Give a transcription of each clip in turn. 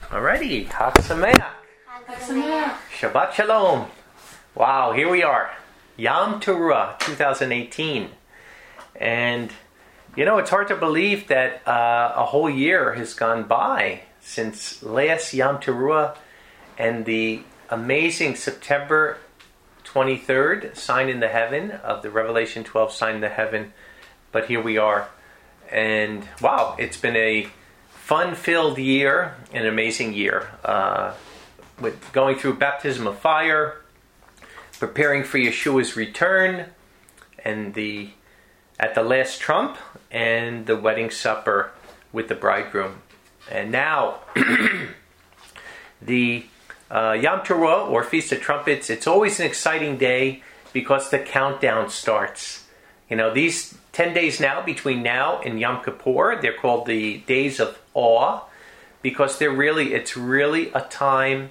Alrighty, Chag Sameach. Shabbat Shalom. Wow, here we are. Yom Teruah 2018. And, it's hard to believe that a whole year has gone by since last Yom Teruah and the amazing September 23rd sign in the heaven of the Revelation 12 sign in the heaven. But here we are. And, wow, it's been a fun-filled year, an amazing year, with going through baptism of fire, preparing for Yeshua's return, and at the last trump, and the wedding supper with the bridegroom. And now, the Yom Teruah, or Feast of Trumpets, it's always an exciting day because the countdown starts. These 10 days now, between now and Yom Kippur, they're called the Days of Awe, because it's really a time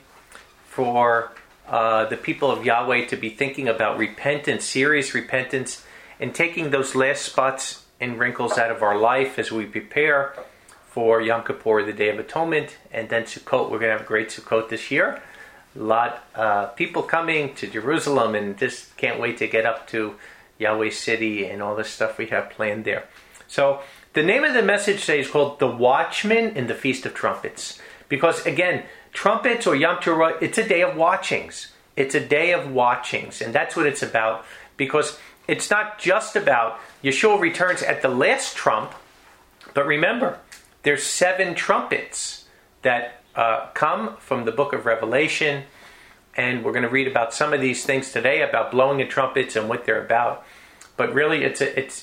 for the people of Yahweh to be thinking about repentance, serious repentance, and taking those last spots and wrinkles out of our life as we prepare for Yom Kippur, the Day of Atonement, and then Sukkot. We're going to have a great Sukkot this year. A lot of people coming to Jerusalem, and just can't wait to get up to Yahweh City and all the stuff we have planned there. So the name of the message today is called The Watchman in the Feast of Trumpets. Because again, trumpets or Yom Teruah, it's a day of watchings. It's a day of watchings. And that's what it's about. Because it's not just about Yeshua returns at the last trump. But remember, there's 7 trumpets that come from the book of Revelation. And we're going to read about some of these things today, about blowing the trumpets and what they're about. But really, it's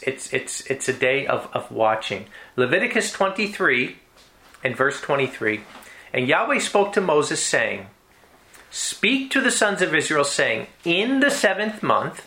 a day of watching. Leviticus 23 and verse 23. And Yahweh spoke to Moses, saying, "Speak to the sons of Israel, saying, in the 7th month,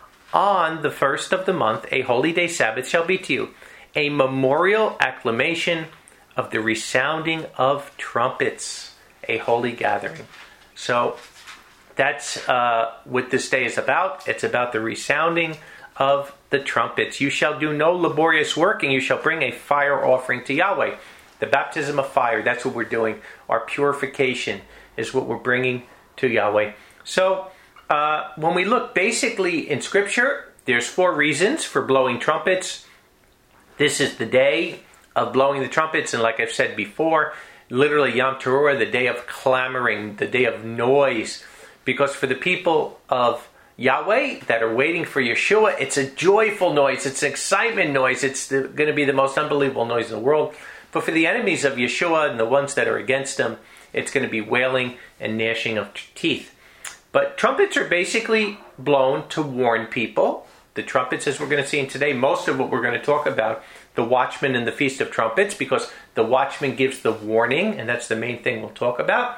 on the 1st of the month, a holy day Sabbath shall be to you, a memorial acclamation of the resounding of trumpets, a holy gathering." So that's what this day is about. It's about the resounding of the trumpets. You shall do no laborious work, and you shall bring a fire offering to Yahweh. The baptism of fire, that's what we're doing. Our purification is what we're bringing to Yahweh. So when we look basically in Scripture, there's 4 reasons for blowing trumpets. This is the day of blowing the trumpets, and like I've said before, literally Yom Teruah, the day of clamoring, the day of noise. Because for the people of Yahweh that are waiting for Yeshua, it's a joyful noise. It's an excitement noise. It's going to be the most unbelievable noise in the world. But for the enemies of Yeshua and the ones that are against him, it's going to be wailing and gnashing of teeth. But trumpets are basically blown to warn people. The trumpets, as we're going to see in today, most of what we're going to talk about, the watchman in the Feast of Trumpets, because the watchman gives the warning, and that's the main thing we'll talk about.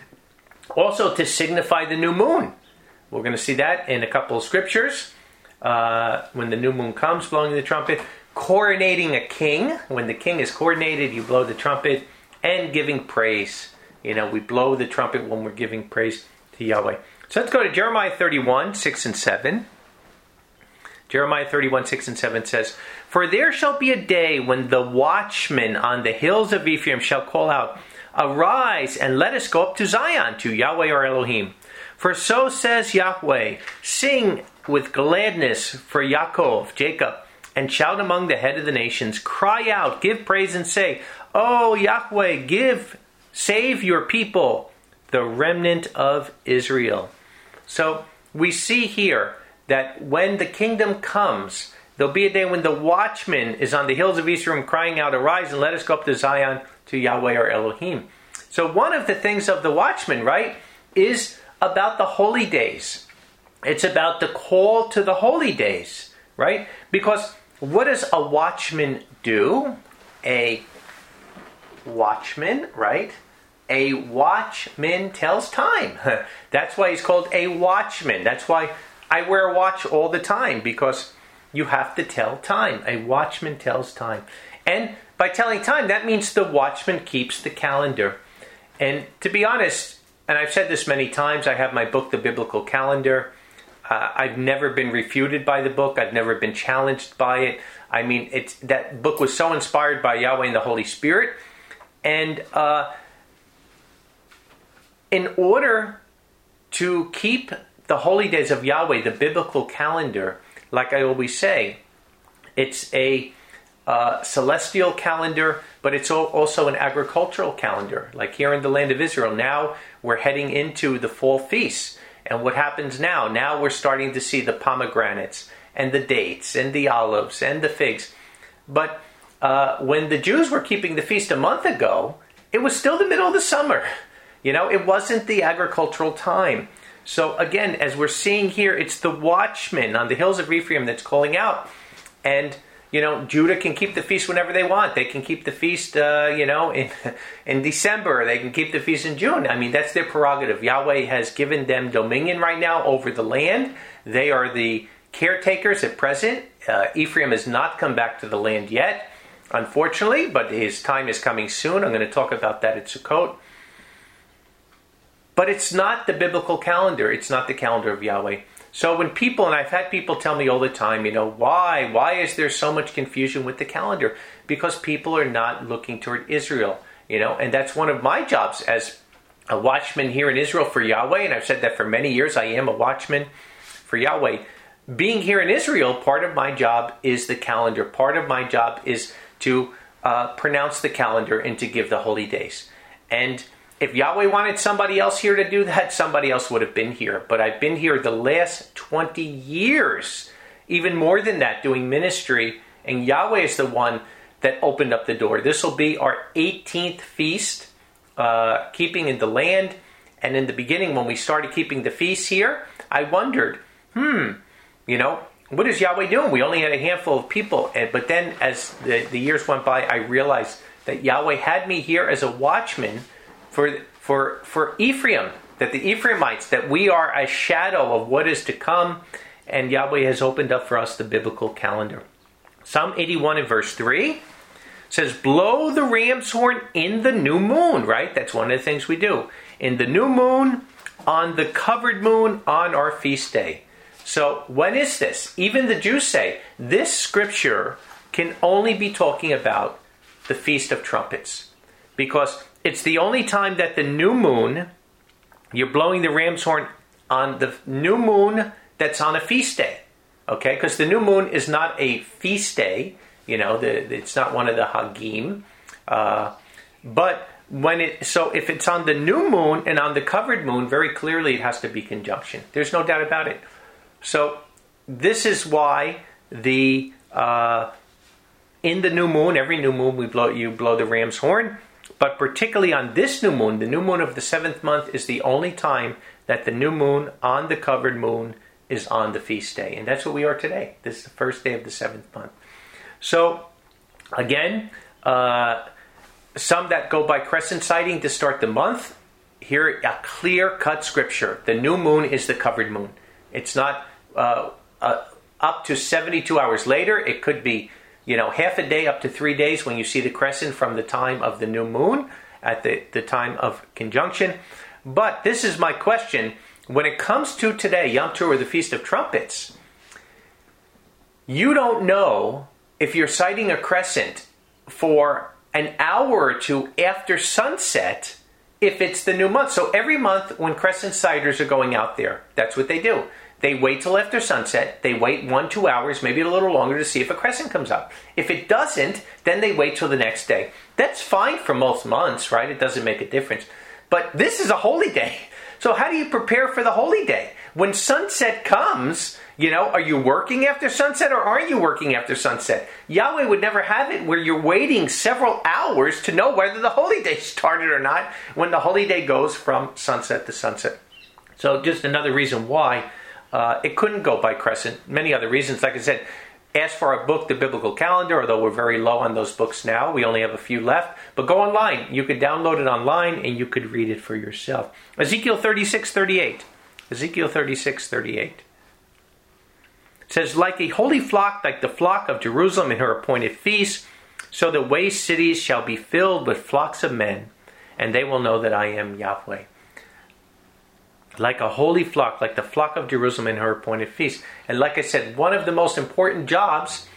Also to signify the new moon. We're going to see that in a couple of scriptures. When the new moon comes, blowing the trumpet. Coronating a king. When the king is coronated, you blow the trumpet. And giving praise. We blow the trumpet when we're giving praise to Yahweh. So let's go to Jeremiah 31, 6 and 7. Jeremiah 31, 6 and 7 says, "For there shall be a day when the watchmen on the hills of Ephraim shall call out, 'Arise, and let us go up to Zion, to Yahweh our Elohim. For so says Yahweh, sing with gladness for Yaakov, Jacob, and shout among the head of the nations. Cry out, give praise and say, O Yahweh, save your people, the remnant of Israel.'" So we see here that when the kingdom comes, there'll be a day when the watchman is on the hills of Ephraim crying out, "Arise and let us go up to Zion, to Yahweh our Elohim." So one of the things of the watchman, right, is about the holy days. It's about the call to the holy days, right? Because what does a watchman do? A watchman, right? A watchman tells time. That's why he's called a watchman. That's why I wear a watch all the time, because you have to tell time. A watchman tells time. And by telling time, that means the watchman keeps the calendar. And to be honest, and I've said this many times, I have my book, The Biblical Calendar. I've never been refuted by the book. I've never been challenged by it. I mean, that book was so inspired by Yahweh and the Holy Spirit. And in order to keep the holy days of Yahweh, the biblical calendar, like I always say, it's a celestial calendar, but it's also an agricultural calendar. Like here in the land of Israel, now we're heading into the fall feasts. And what happens now? Now we're starting to see the pomegranates and the dates and the olives and the figs. But when the Jews were keeping the feast a month ago, it was still the middle of the summer. It wasn't the agricultural time. So again, as we're seeing here, it's the watchmen on the hills of Ephraim that's calling out. And Judah can keep the feast whenever they want. They can keep the feast, in December. They can keep the feast in June. I mean, that's their prerogative. Yahweh has given them dominion right now over the land. They are the caretakers at present. Ephraim has not come back to the land yet, unfortunately, but his time is coming soon. I'm going to talk about that at Sukkot. But it's not the biblical calendar. It's not the calendar of Yahweh. So when people, and I've had people tell me all the time, why is there so much confusion with the calendar? Because people are not looking toward Israel, and that's one of my jobs as a watchman here in Israel for Yahweh, and I've said that for many years. I am a watchman for Yahweh. Being here in Israel, part of my job is the calendar. Part of my job is to pronounce the calendar and to give the holy days. And if Yahweh wanted somebody else here to do that, somebody else would have been here. But I've been here the last 20 years, even more than that, doing ministry. And Yahweh is the one that opened up the door. This will be our 18th feast, keeping in the land. And in the beginning, when we started keeping the feasts here, I wondered, what is Yahweh doing? We only had a handful of people. But then as the years went by, I realized that Yahweh had me here as a watchman for Ephraim, that the Ephraimites, that we are a shadow of what is to come, and Yahweh has opened up for us the biblical calendar. Psalm 81 and verse 3 says, blow the ram's horn in the new moon, right? That's one of the things we do. In the new moon, on the covered moon, on our feast day. So when is this? Even the Jews say, this scripture can only be talking about the Feast of Trumpets, because it's the only time that the new moon, you're blowing the ram's horn on the new moon that's on a feast day. Okay? Because the new moon is not a feast day. It's not one of the Hagim. But so if it's on the new moon and on the covered moon, very clearly it has to be conjunction. There's no doubt about it. So this is why in the new moon, every new moon you blow the ram's horn. But particularly on this new moon, the new moon of the 7th month is the only time that the new moon on the covered moon is on the feast day. And that's what we are today. This is the first day of the 7th month. So, again, some that go by crescent sighting to start the month, here a clear-cut scripture. The new moon is the covered moon. It's not up to 72 hours later. It could be half a day up to 3 days when you see the crescent from the time of the new moon at the time of conjunction. But this is my question. When it comes to today, Yom Teruah, or the Feast of Trumpets, you don't know if you're sighting a crescent for an hour or two after sunset if it's the new month. So every month when crescent sighters are going out there, that's what they do. They wait till after sunset. They wait 1-2 hours, maybe a little longer, to see if a crescent comes up. If it doesn't, then they wait till the next day. That's fine for most months, right? It doesn't make a difference. But this is a holy day. So how do you prepare for the holy day? When sunset comes, are you working after sunset or aren't you working after sunset? Yahweh would never have it where you're waiting several hours to know whether the holy day started or not when the holy day goes from sunset to sunset. So just another reason why it couldn't go by crescent. Many other reasons. Like I said, ask for our book, The Biblical Calendar, although we're very low on those books now. We only have a few left. But go online. You could download it online and you could read it for yourself. Ezekiel 36:38. Ezekiel 36:38. It says, like a holy flock, like the flock of Jerusalem in her appointed feast, so the waste cities shall be filled with flocks of men, and they will know that I am Yahweh. Like a holy flock, like the flock of Jerusalem in her appointed feast. And like I said, one of the most important jobs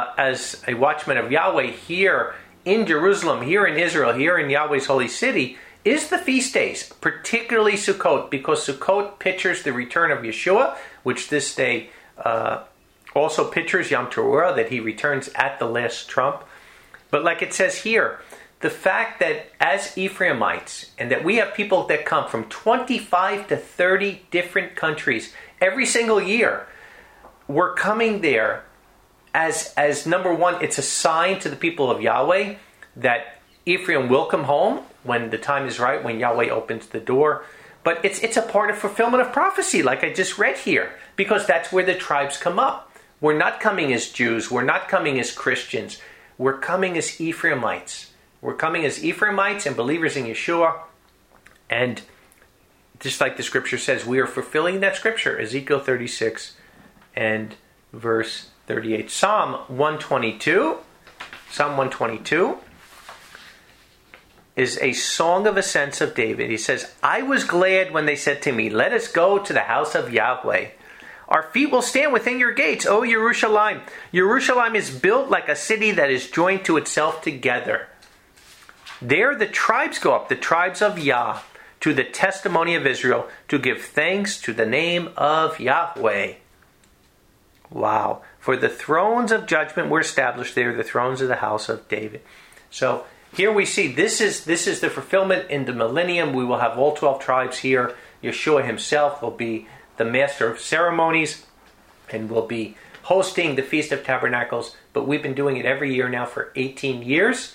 as a watchman of Yahweh here in Jerusalem, here in Israel, here in Yahweh's holy city, is the feast days, particularly Sukkot, because Sukkot pictures the return of Yeshua, which this day also pictures Yom Teruah, that he returns at the last trump. But like it says here, the fact that as Ephraimites, and that we have people that come from 25 to 30 different countries every single year, we're coming there as number one, it's a sign to the people of Yahweh that Ephraim will come home when the time is right, when Yahweh opens the door. But it's a part of fulfillment of prophecy, like I just read here, because that's where the tribes come up. We're not coming as Jews. We're not coming as Christians. We're coming as Ephraimites. We're coming as Ephraimites and believers in Yeshua. And just like the scripture says, we are fulfilling that scripture, Ezekiel 36 and verse 38. Psalm 122 is a song of ascents of David. He says, I was glad when they said to me, let us go to the house of Yahweh. Our feet will stand within your gates, O Yerushalayim. Yerushalayim is built like a city that is joined to itself together. There the tribes go up, the tribes of Yah, to the testimony of Israel, to give thanks to the name of Yahweh. Wow. For the thrones of judgment were established there, the thrones of the house of David. So here we see this is the fulfillment in the millennium. We will have all 12 tribes here. Yeshua himself will be the master of ceremonies and will be hosting the Feast of Tabernacles. But we've been doing it every year now for 18 years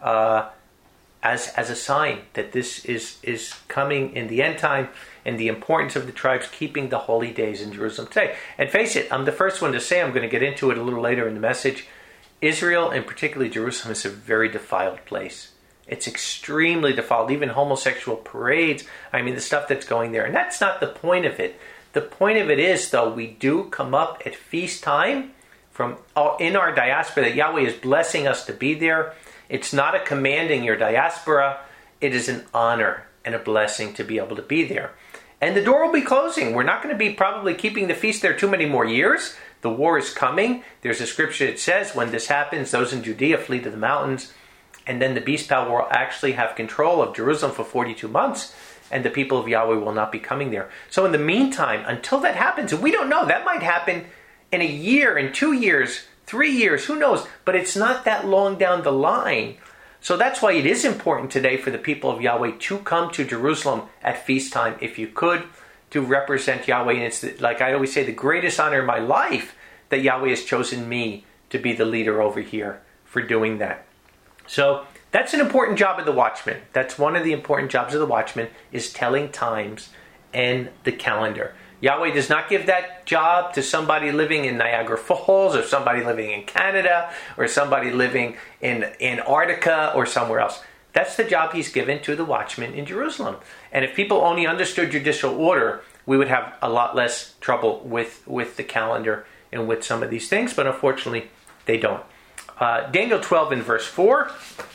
as a sign that this is coming in the end time, and the importance of the tribes keeping the holy days in Jerusalem today. And face it, I'm the first one to say, I'm going to get into it a little later in the message, Israel, and particularly Jerusalem, is a very defiled place. It's extremely defiled. Even homosexual parades, the stuff that's going there. And that's not the point of it. The point of it is, though, we do come up at feast time in our diaspora, that Yahweh is blessing us to be there. It's not a command in your diaspora. It is an honor and a blessing to be able to be there. And the door will be closing. We're not going to be probably keeping the feast there too many more years. The war is coming. There's a scripture that says when this happens, those in Judea flee to the mountains. And then the beast power will actually have control of Jerusalem for 42 months. And the people of Yahweh will not be coming there. So in the meantime, until that happens, and we don't know, that might happen in a year, in 2 years, 3 years, who knows? But it's not that long down the line. So that's why it is important today for the people of Yahweh to come to Jerusalem at feast time, if you could, to represent Yahweh. And it's, like I always say, the greatest honor in my life that Yahweh has chosen me to be the leader over here for doing that. So that's an important job of the watchman. That's one of the important jobs of the watchman, is telling times and the calendar. Yahweh does not give that job to somebody living in Niagara Falls, or somebody living in Canada, or somebody living in Antarctica or somewhere else. That's the job he's given to the watchman in Jerusalem. And if people only understood judicial order, we would have a lot less trouble with the calendar and with some of these things, but unfortunately they don't. Daniel 12 in verse 4.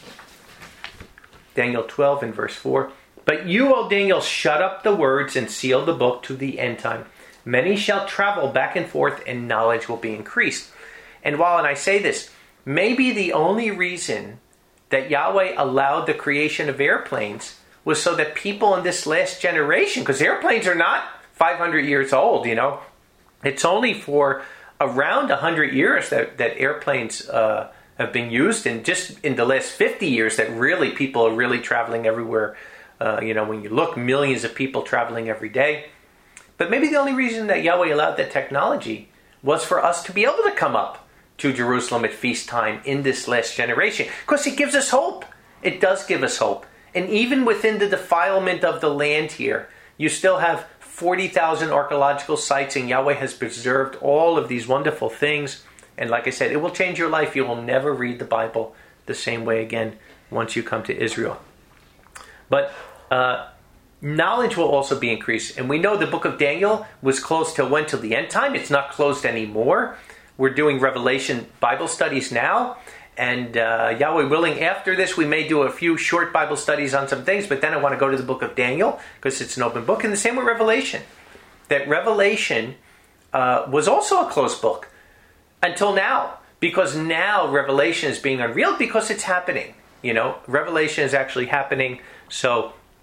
Daniel 12 in verse 4. But you, O Daniel, shut up the words and seal the book to the end time. Many shall travel back and forth, and knowledge will be increased. And I say this, maybe the only reason that Yahweh allowed the creation of airplanes was so that people in this last generation, because airplanes are not 500 years old, It's only for around 100 years that airplanes have been used, and just in the last 50 years that really people are really traveling everywhere. When you look, millions of people traveling every day. But maybe the only reason that Yahweh allowed that technology was for us to be able to come up to Jerusalem at feast time in this last generation. Because it gives us hope. It does give us hope. And even within the defilement of the land here, you still have 40,000 archaeological sites, and Yahweh has preserved all of these wonderful things. And like I said, it will change your life. You will never read the Bible the same way again once you come to Israel. But knowledge will also be increased. And we know the book of Daniel was closed till when? Till the end time. It's not closed anymore. We're doing Revelation Bible studies now. And Yahweh willing, after this, we may do a few short Bible studies on some things. But then I want to go to the book of Daniel, because it's an open book. And the same with Revelation. That Revelation was also a closed book until now. Because now Revelation is being unveiled because it's happening. Revelation is actually happening. So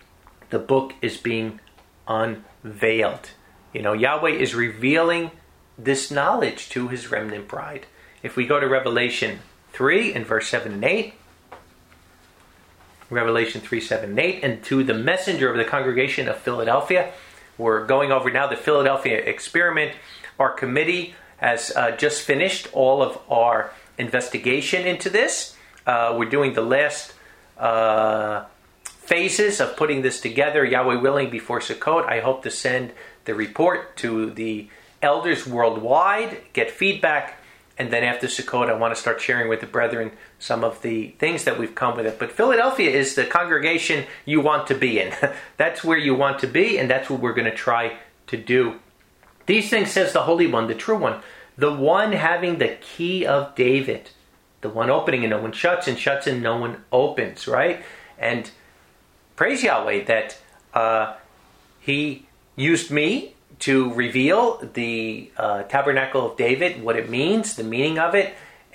the book is being unveiled. Yahweh is revealing this knowledge to his remnant bride. If we go to Revelation 3 and verse 7 and 8, Revelation 3, 7 and 8, and to the messenger of the congregation of Philadelphia. We're going over now the Philadelphia experiment. Our committee has just finished all of our investigation into this. We're doing the last phases of putting this together, Yahweh willing, before Sukkot. I hope to send the report to the elders worldwide, get feedback, and then after Sukkot, I want to start sharing with the brethren some of the things that we've come with it. But Philadelphia is the congregation you want to be in. That's where you want to be, and that's what we're going to try to do. These things says the Holy One, the true one, the one having the key of David, the one opening and no one shuts, and no one opens, right? And praise Yahweh that he used me to reveal the tabernacle of David, what it means, the meaning of it.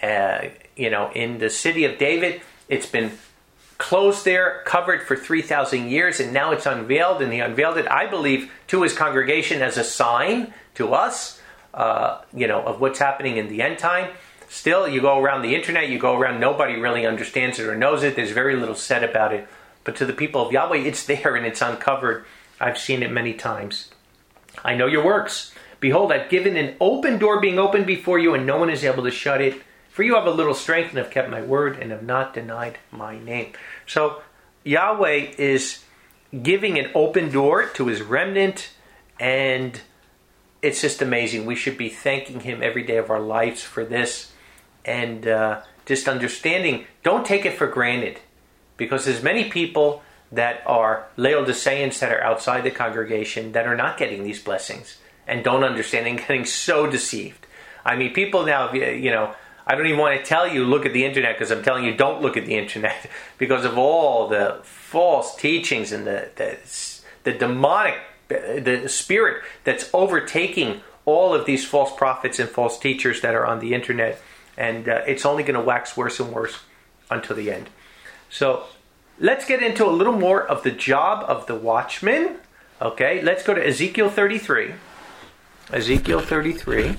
In the city of David, it's been closed there, covered for 3,000 years, and now it's unveiled, and he unveiled it, I believe, to his congregation as a sign to us, of what's happening in the end time. Still, you go around the internet, nobody really understands it or knows it. There's very little said about it. But to the people of Yahweh, it's there and it's uncovered. I've seen it many times. I know your works. Behold, I've given an open door being opened before you, and no one is able to shut it. For you have a little strength and have kept my word and have not denied my name. So Yahweh is giving an open door to his remnant, and it's just amazing. We should be thanking him every day of our lives for this, and just understanding, don't take it for granted, because there's many people that are Laodiceans that are outside the congregation that are not getting these blessings and don't understand and getting so deceived. I mean, people now, I don't even want to tell you look at the internet, because I'm telling you don't look at the internet because of all the false teachings and the demonic, the spirit that's overtaking all of these false prophets and false teachers that are on the internet. And it's only going to wax worse and worse until the end. So let's get into a little more of the job of the watchman. Okay, let's go to Ezekiel 33. Ezekiel 33,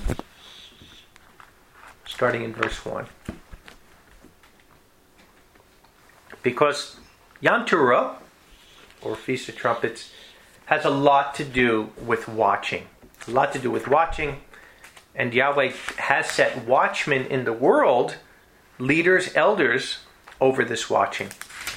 starting in verse 1. Because Yom Teruah, or Feast of Trumpets, has a lot to do with watching. A lot to do with watching. And Yahweh has set watchmen in the world, leaders, elders, over this watching.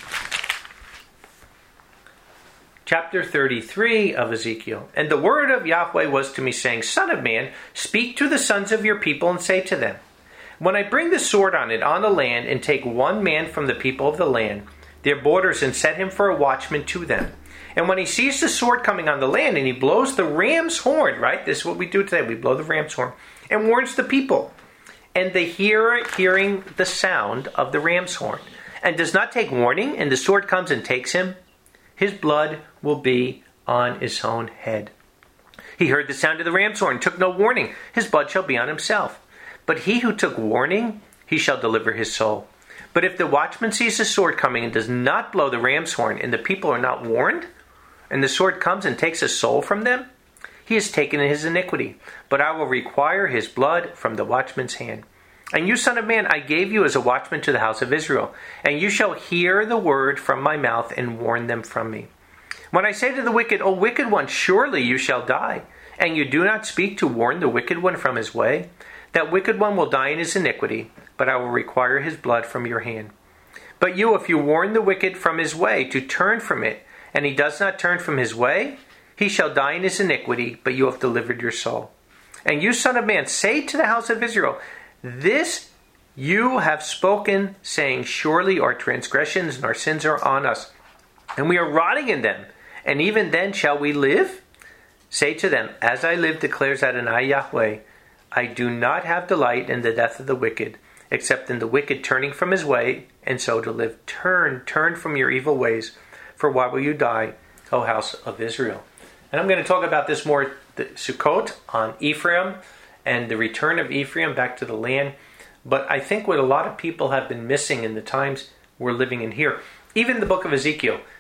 Chapter 33 of Ezekiel. And the word of Yahweh was to me, saying, Son of man, speak to the sons of your people and say to them, when I bring the sword on it on the land, and take one man from the people of the land, their borders, and set him for a watchman to them. And when he sees the sword coming on the land, and he blows the ram's horn, right? This is what we do today. We blow the ram's horn, and warns the people. And they hearing the sound of the ram's horn, and does not take warning, and the sword comes and takes him, his blood will be on his own head. He heard the sound of the ram's horn, took no warning. His blood shall be on himself. But he who took warning, he shall deliver his soul. But if the watchman sees the sword coming and does not blow the ram's horn, and the people are not warned, and the sword comes and takes a soul from them, he is taken in his iniquity. But I will require his blood from the watchman's hand. And you, son of man, I gave you as a watchman to the house of Israel. And you shall hear the word from my mouth and warn them from me. When I say to the wicked, O wicked one, surely you shall die, and you do not speak to warn the wicked one from his way, that wicked one will die in his iniquity, but I will require his blood from your hand. But you, if you warn the wicked from his way to turn from it, and he does not turn from his way, he shall die in his iniquity, but you have delivered your soul. And you, son of man, say to the house of Israel, this you have spoken, saying, surely our transgressions and our sins are on us, and we are rotting in them, and even then shall we live? Say to them, as I live, declares Adonai Yahweh, I do not have delight in the death of the wicked, except in the wicked turning from his way, and so to live. Turn from your evil ways, for why will you die, O house of Israel? And I'm going to talk about this more, the Sukkot, on Ephraim, and the return of Ephraim back to the land. But I think what a lot of people have been missing in the times we're living in here, even the book of Ezekiel,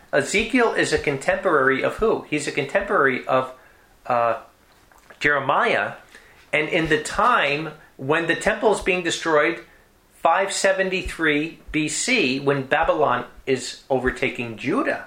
Ezekiel is a contemporary of who? He's a contemporary of Jeremiah. And in the time when the temple is being destroyed, 573 BC, when Babylon is overtaking Judah.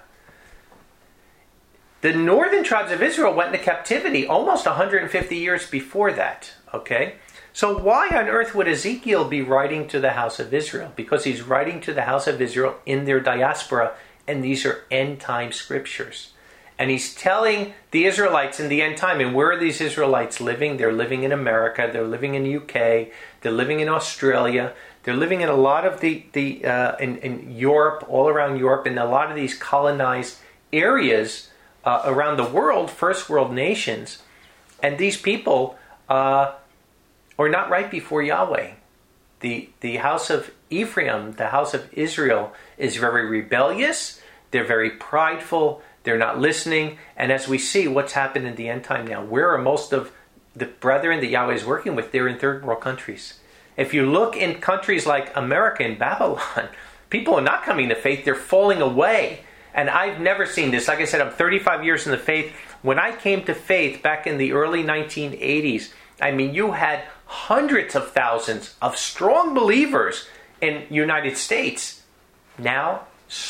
The northern tribes of Israel went into captivity almost 150 years before that. Okay? So why on earth would Ezekiel be writing to the house of Israel? Because he's writing to the house of Israel in their diaspora, and these are end-time scriptures. And he's telling the Israelites in the end time, and where are these Israelites living? They're living in America, they're living in the UK, they're living in Australia, they're living in a lot of in Europe, all around Europe, in a lot of these colonized areas around the world, first world nations. And these people are not right before Yahweh. The house of Ephraim, the house of Israel, is very rebellious. They're very prideful. They're not listening. And as we see what's happened in the end time now, where are most of the brethren that Yahweh is working with? They're in third world countries. If you look in countries like America and Babylon, people are not coming to faith. They're falling away. And I've never seen this. Like I said, I'm 35 years in the faith. When I came to faith back in the early 1980s, I mean, you had hundreds of thousands of strong believers in United States. Now,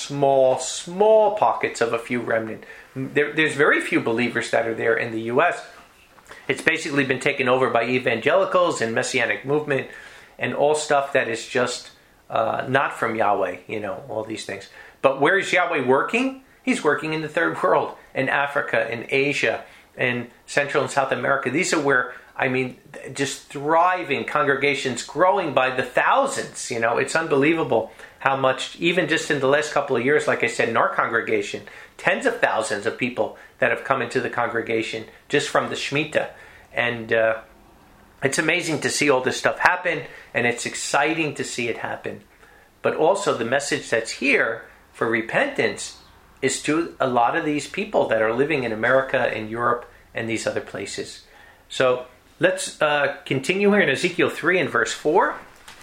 small pockets of a few remnant. There's very few believers that are there in the U.S. It's basically been taken over by evangelicals and Messianic movement and all stuff that is just not from Yahweh, all these things. But where is Yahweh working? He's working in the third world, in Africa, in Asia, in Central and South America. These are where, just thriving congregations growing by the thousands. It's unbelievable how much, even just in the last couple of years, like I said, in our congregation, tens of thousands of people that have come into the congregation just from the Shemitah. And it's amazing to see all this stuff happen, and it's exciting to see it happen. But also the message that's here for repentance is to a lot of these people that are living in America and Europe and these other places. So let's continue here in Ezekiel 3 and verse 4.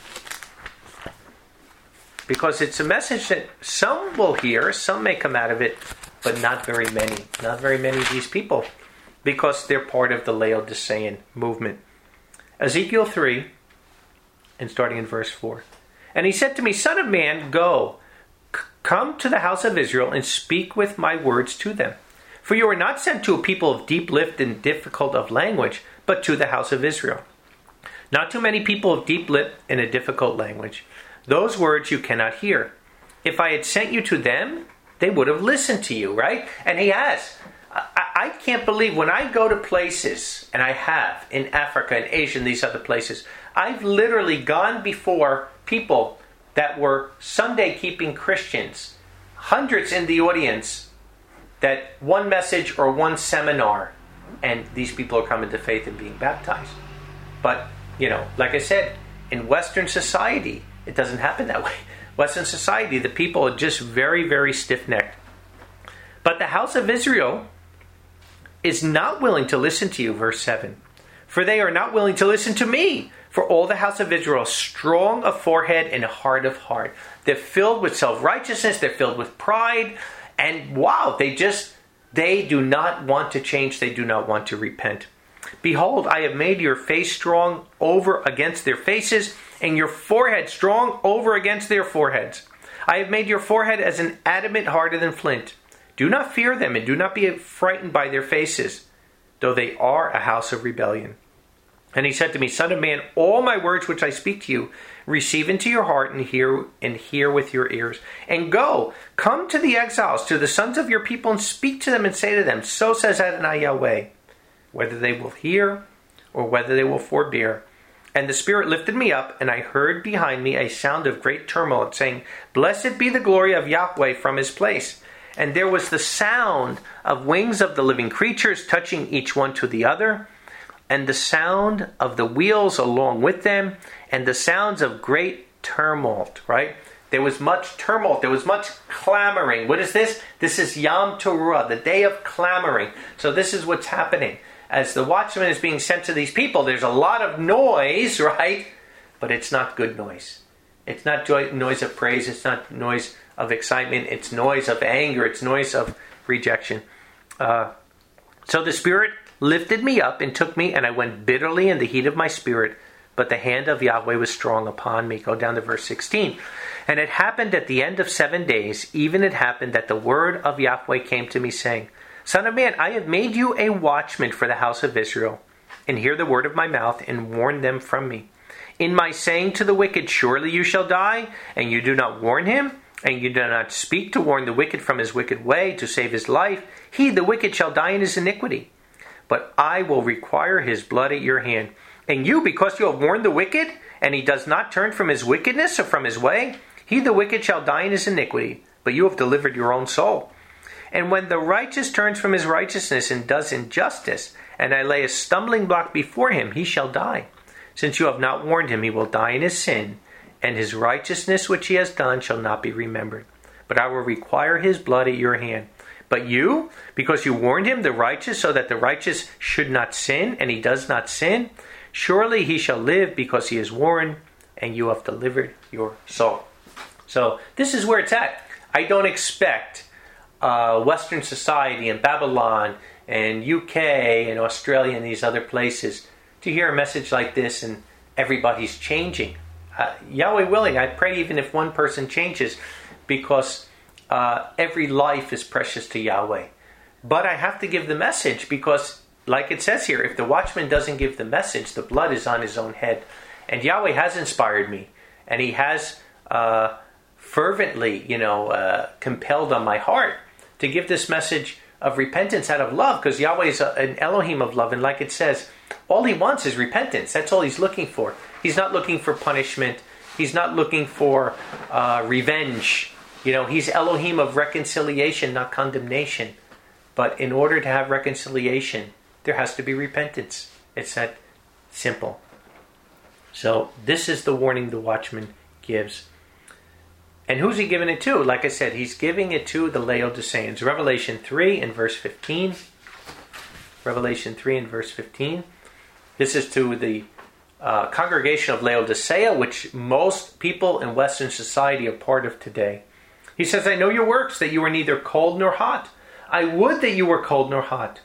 Because it's a message that some will hear, some may come out of it, but not very many. Not very many of these people, because they're part of the Laodicean movement. Ezekiel 3, and starting in verse 4. And he said to me, Son of man, go, come to the house of Israel and speak with my words to them. For you are not sent to a people of deep lipped and difficult of language, but to the house of Israel. Not too many people of deep lip and a difficult language. Those words you cannot hear. If I had sent you to them, they would have listened to you, right? And he has. I can't believe when I go to places, and I have, in Africa and Asia and these other places, I've literally gone before people that were Sunday-keeping Christians, hundreds in the audience, that one message or one seminar, and these people are coming to faith and being baptized. But, like I said, in Western society, it doesn't happen that way. Western society, the people are just very, very stiff-necked. But the house of Israel is not willing to listen to you, verse 7. For they are not willing to listen to me. For all the house of Israel is strong of forehead and hard of heart. They're filled with self-righteousness. They're filled with pride. And wow, they do not want to change. They do not want to repent. Behold, I have made your face strong over against their faces, and your forehead strong over against their foreheads. I have made your forehead as an adamant harder than flint. Do not fear them, and do not be frightened by their faces, though they are a house of rebellion. And he said to me, Son of man, all my words which I speak to you, receive into your heart and hear with your ears. And go, come to the exiles, to the sons of your people, and speak to them and say to them, So says Adonai Yahweh, whether they will hear or whether they will forbear. And the Spirit lifted me up, and I heard behind me a sound of great tumult, saying, Blessed be the glory of Yahweh from his place. And there was the sound of wings of the living creatures touching each one to the other, and the sound of the wheels along with them, and the sounds of great tumult, right? There was much tumult. There was much clamoring. What is this? This is Yom Teruah, the day of clamoring. So this is what's happening. As the watchman is being sent to these people, there's a lot of noise, right? But it's not good noise. It's not noise of praise. It's not noise of excitement. It's noise of anger. It's noise of rejection. So the Spirit lifted me up and took me, and I went bitterly in the heat of my spirit, but the hand of Yahweh was strong upon me. Go down to verse 16. And it happened at the end of 7 days, even it happened that the word of Yahweh came to me, saying, Son of man, I have made you a watchman for the house of Israel, and hear the word of my mouth, and warn them from me. In my saying to the wicked, surely you shall die, and you do not warn him, and you do not speak to warn the wicked from his wicked way, to save his life, he, the wicked, shall die in his iniquity. But I will require his blood at your hand. And you, because you have warned the wicked, and he does not turn from his wickedness or from his way, he, the wicked, shall die in his iniquity. But you have delivered your own soul. And when the righteous turns from his righteousness and does injustice, and I lay a stumbling block before him, he shall die. Since you have not warned him, he will die in his sin, and his righteousness which he has done shall not be remembered. But I will require his blood at your hand. But you, because you warned him, the righteous, so that the righteous should not sin, and he does not sin, surely he shall live because he is warned, and you have delivered your soul. So this is where it's at. I don't expect Western society and Babylon and UK and Australia and these other places to hear a message like this and everybody's changing. Yahweh willing, I pray even if one person changes, because every life is precious to Yahweh. But I have to give the message because, like it says here, if the watchman doesn't give the message, the blood is on his own head. And Yahweh has inspired me, and he has fervently, compelled on my heart to give this message of repentance out of love, because Yahweh is an Elohim of love, and like it says, all he wants is repentance. That's all he's looking for. He's not looking for punishment. He's not looking for revenge. He's Elohim of reconciliation, not condemnation. But in order to have reconciliation, there has to be repentance. It's that simple. So this is the warning the watchman gives. And who's he giving it to? Like I said, he's giving it to the Laodiceans. Revelation 3 and verse 15. Revelation 3 and verse 15. This is to the congregation of Laodicea, which most people in Western society are part of today. He says, I know your works, that you are neither cold nor hot. I would that you were cold nor hot.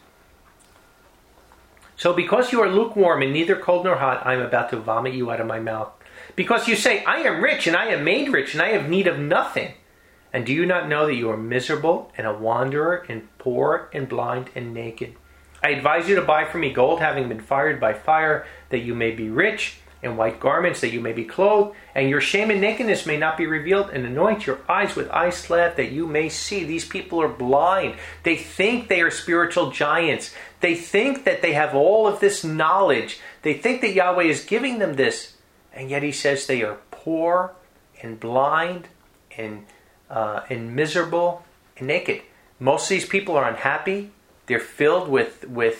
So because you are lukewarm and neither cold nor hot, I am about to vomit you out of my mouth. Because you say, I am rich, and I am made rich, and I have need of nothing. And do you not know that you are miserable, and a wanderer, and poor, and blind, and naked? I advise you to buy from me gold, having been fired by fire, that you may be rich, and white garments, that you may be clothed, and your shame and nakedness may not be revealed, and anoint your eyes with eye salve, that you may see. These people are blind. They think they are spiritual giants. They think that they have all of this knowledge. They think that Yahweh is giving them this. And yet he says they are poor and blind and miserable and naked. Most of these people are unhappy. They're filled with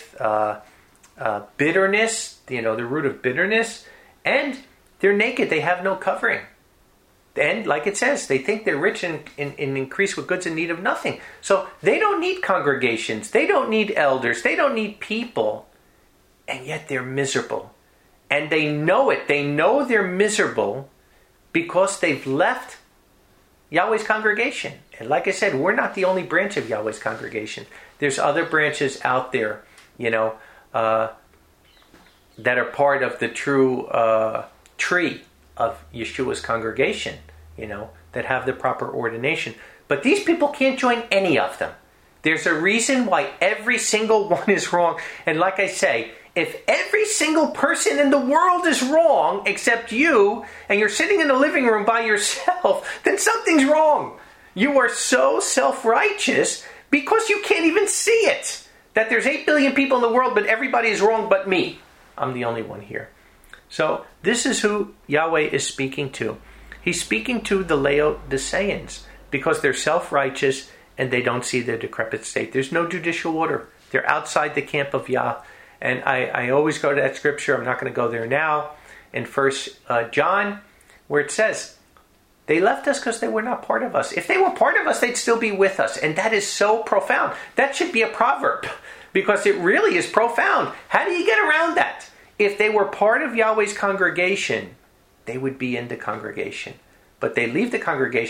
bitterness, the root of bitterness. And they're naked. They have no covering. And like it says, they think they're rich and increase with goods in need of nothing. So they don't need congregations. They don't need elders. They don't need people. And yet they're miserable. And they know it. They know they're miserable because they've left Yahweh's congregation. And like I said, we're not the only branch of Yahweh's congregation. There's other branches out there, that are part of the true tree of Yeshua's congregation, that have the proper ordination. But these people can't join any of them. There's a reason why every single one is wrong. And like I say, if every single person in the world is wrong except you, and you're sitting in the living room by yourself, then something's wrong. You are so self-righteous because you can't even see it. That there's 8 billion people in the world, but everybody is wrong but me. I'm the only one here. So this is who Yahweh is speaking to. He's speaking to the Laodiceans because they're self-righteous and they don't see their decrepit state. There's no judicial order. They're outside the camp of Yah. And I always go to that scripture. I'm not going to go there now. In 1 John, where it says, they left us because they were not part of us. If they were part of us, they'd still be with us. And that is so profound. That should be a proverb because it really is profound. How do you get around that? If they were part of Yahweh's congregation, they would be in the congregation. But they leave the congregation.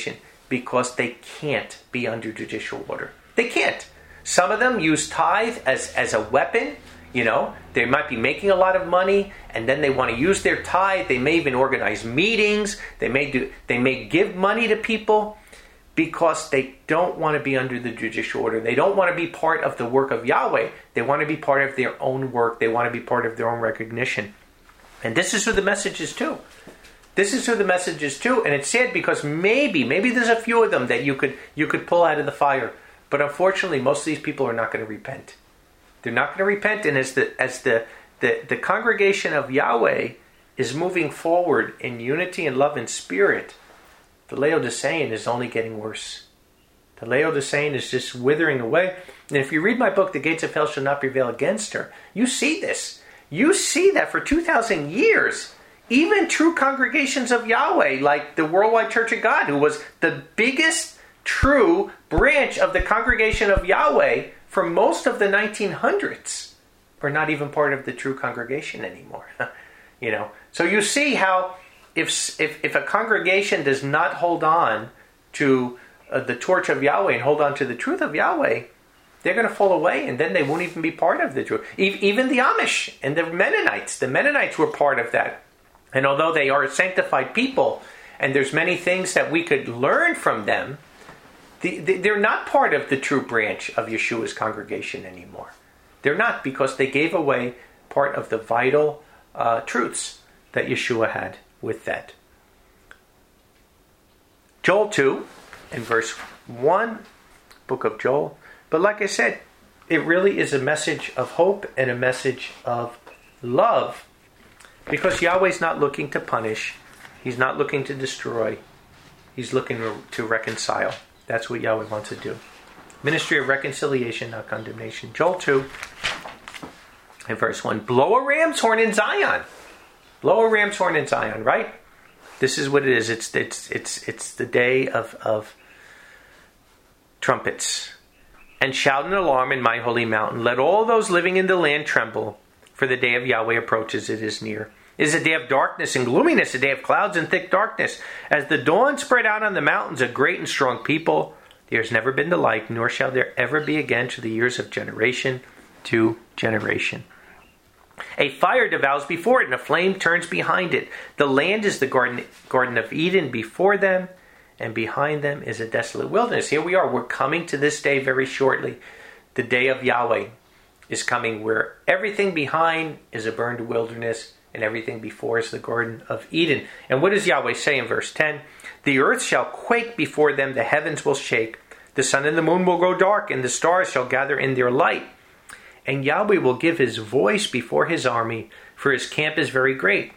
because they can't be under judicial order. They can't. Some of them use tithe as a weapon. They might be making a lot of money, and then they want to use their tithe. They may even organize meetings. They may give money to people because they don't want to be under the judicial order. They don't want to be part of the work of Yahweh. They want to be part of their own work. They want to be part of their own recognition. And this is who the message is to. This is who the message is to. And it's sad because maybe there's a few of them that you could pull out of the fire. But unfortunately, most of these people are not going to repent. They're not going to repent. And as the congregation of Yahweh is moving forward in unity and love and spirit, the Laodicean is only getting worse. The Laodicean is just withering away. And if you read my book, The Gates of Hell Shall Not Prevail Against Her, you see this. You see that for 2,000 years, even true congregations of Yahweh, like the Worldwide Church of God, who was the biggest true branch of the congregation of Yahweh for most of the 1900s, are not even part of the true congregation anymore. So you see how if a congregation does not hold on to the torch of Yahweh and hold on to the truth of Yahweh, they're going to fall away, and then they won't even be part of the truth. Even the Amish and the Mennonites were part of that. And although they are a sanctified people, and there's many things that we could learn from them, they're not part of the true branch of Yeshua's congregation anymore. They're not, because they gave away part of the vital truths that Yeshua had with that. Joel 2, in verse 1, book of Joel. But like I said, it really is a message of hope and a message of love. Because Yahweh's not looking to punish. He's not looking to destroy. He's looking to reconcile. That's what Yahweh wants to do. Ministry of reconciliation, not condemnation. Joel 2, in verse 1. Blow a ram's horn in Zion. Blow a ram's horn in Zion, right? This is what it is. It's the day of trumpets. And shout an alarm in my holy mountain. Let all those living in the land tremble, for the day of Yahweh approaches. It is near. It is a day of darkness and gloominess, a day of clouds and thick darkness. As the dawn spread out on the mountains, a great and strong people, there has never been the like, nor shall there ever be again to the years of generation to generation. A fire devours before it, and a flame turns behind it. The land is the Garden of Eden before them, and behind them is a desolate wilderness. Here we are. We're coming to this day very shortly. The day of Yahweh is coming, where everything behind is a burned wilderness, and everything before is the Garden of Eden. And what does Yahweh say in verse 10? The earth shall quake before them, the heavens will shake. The sun and the moon will grow dark, and the stars shall gather in their light. And Yahweh will give his voice before his army, for his camp is very great.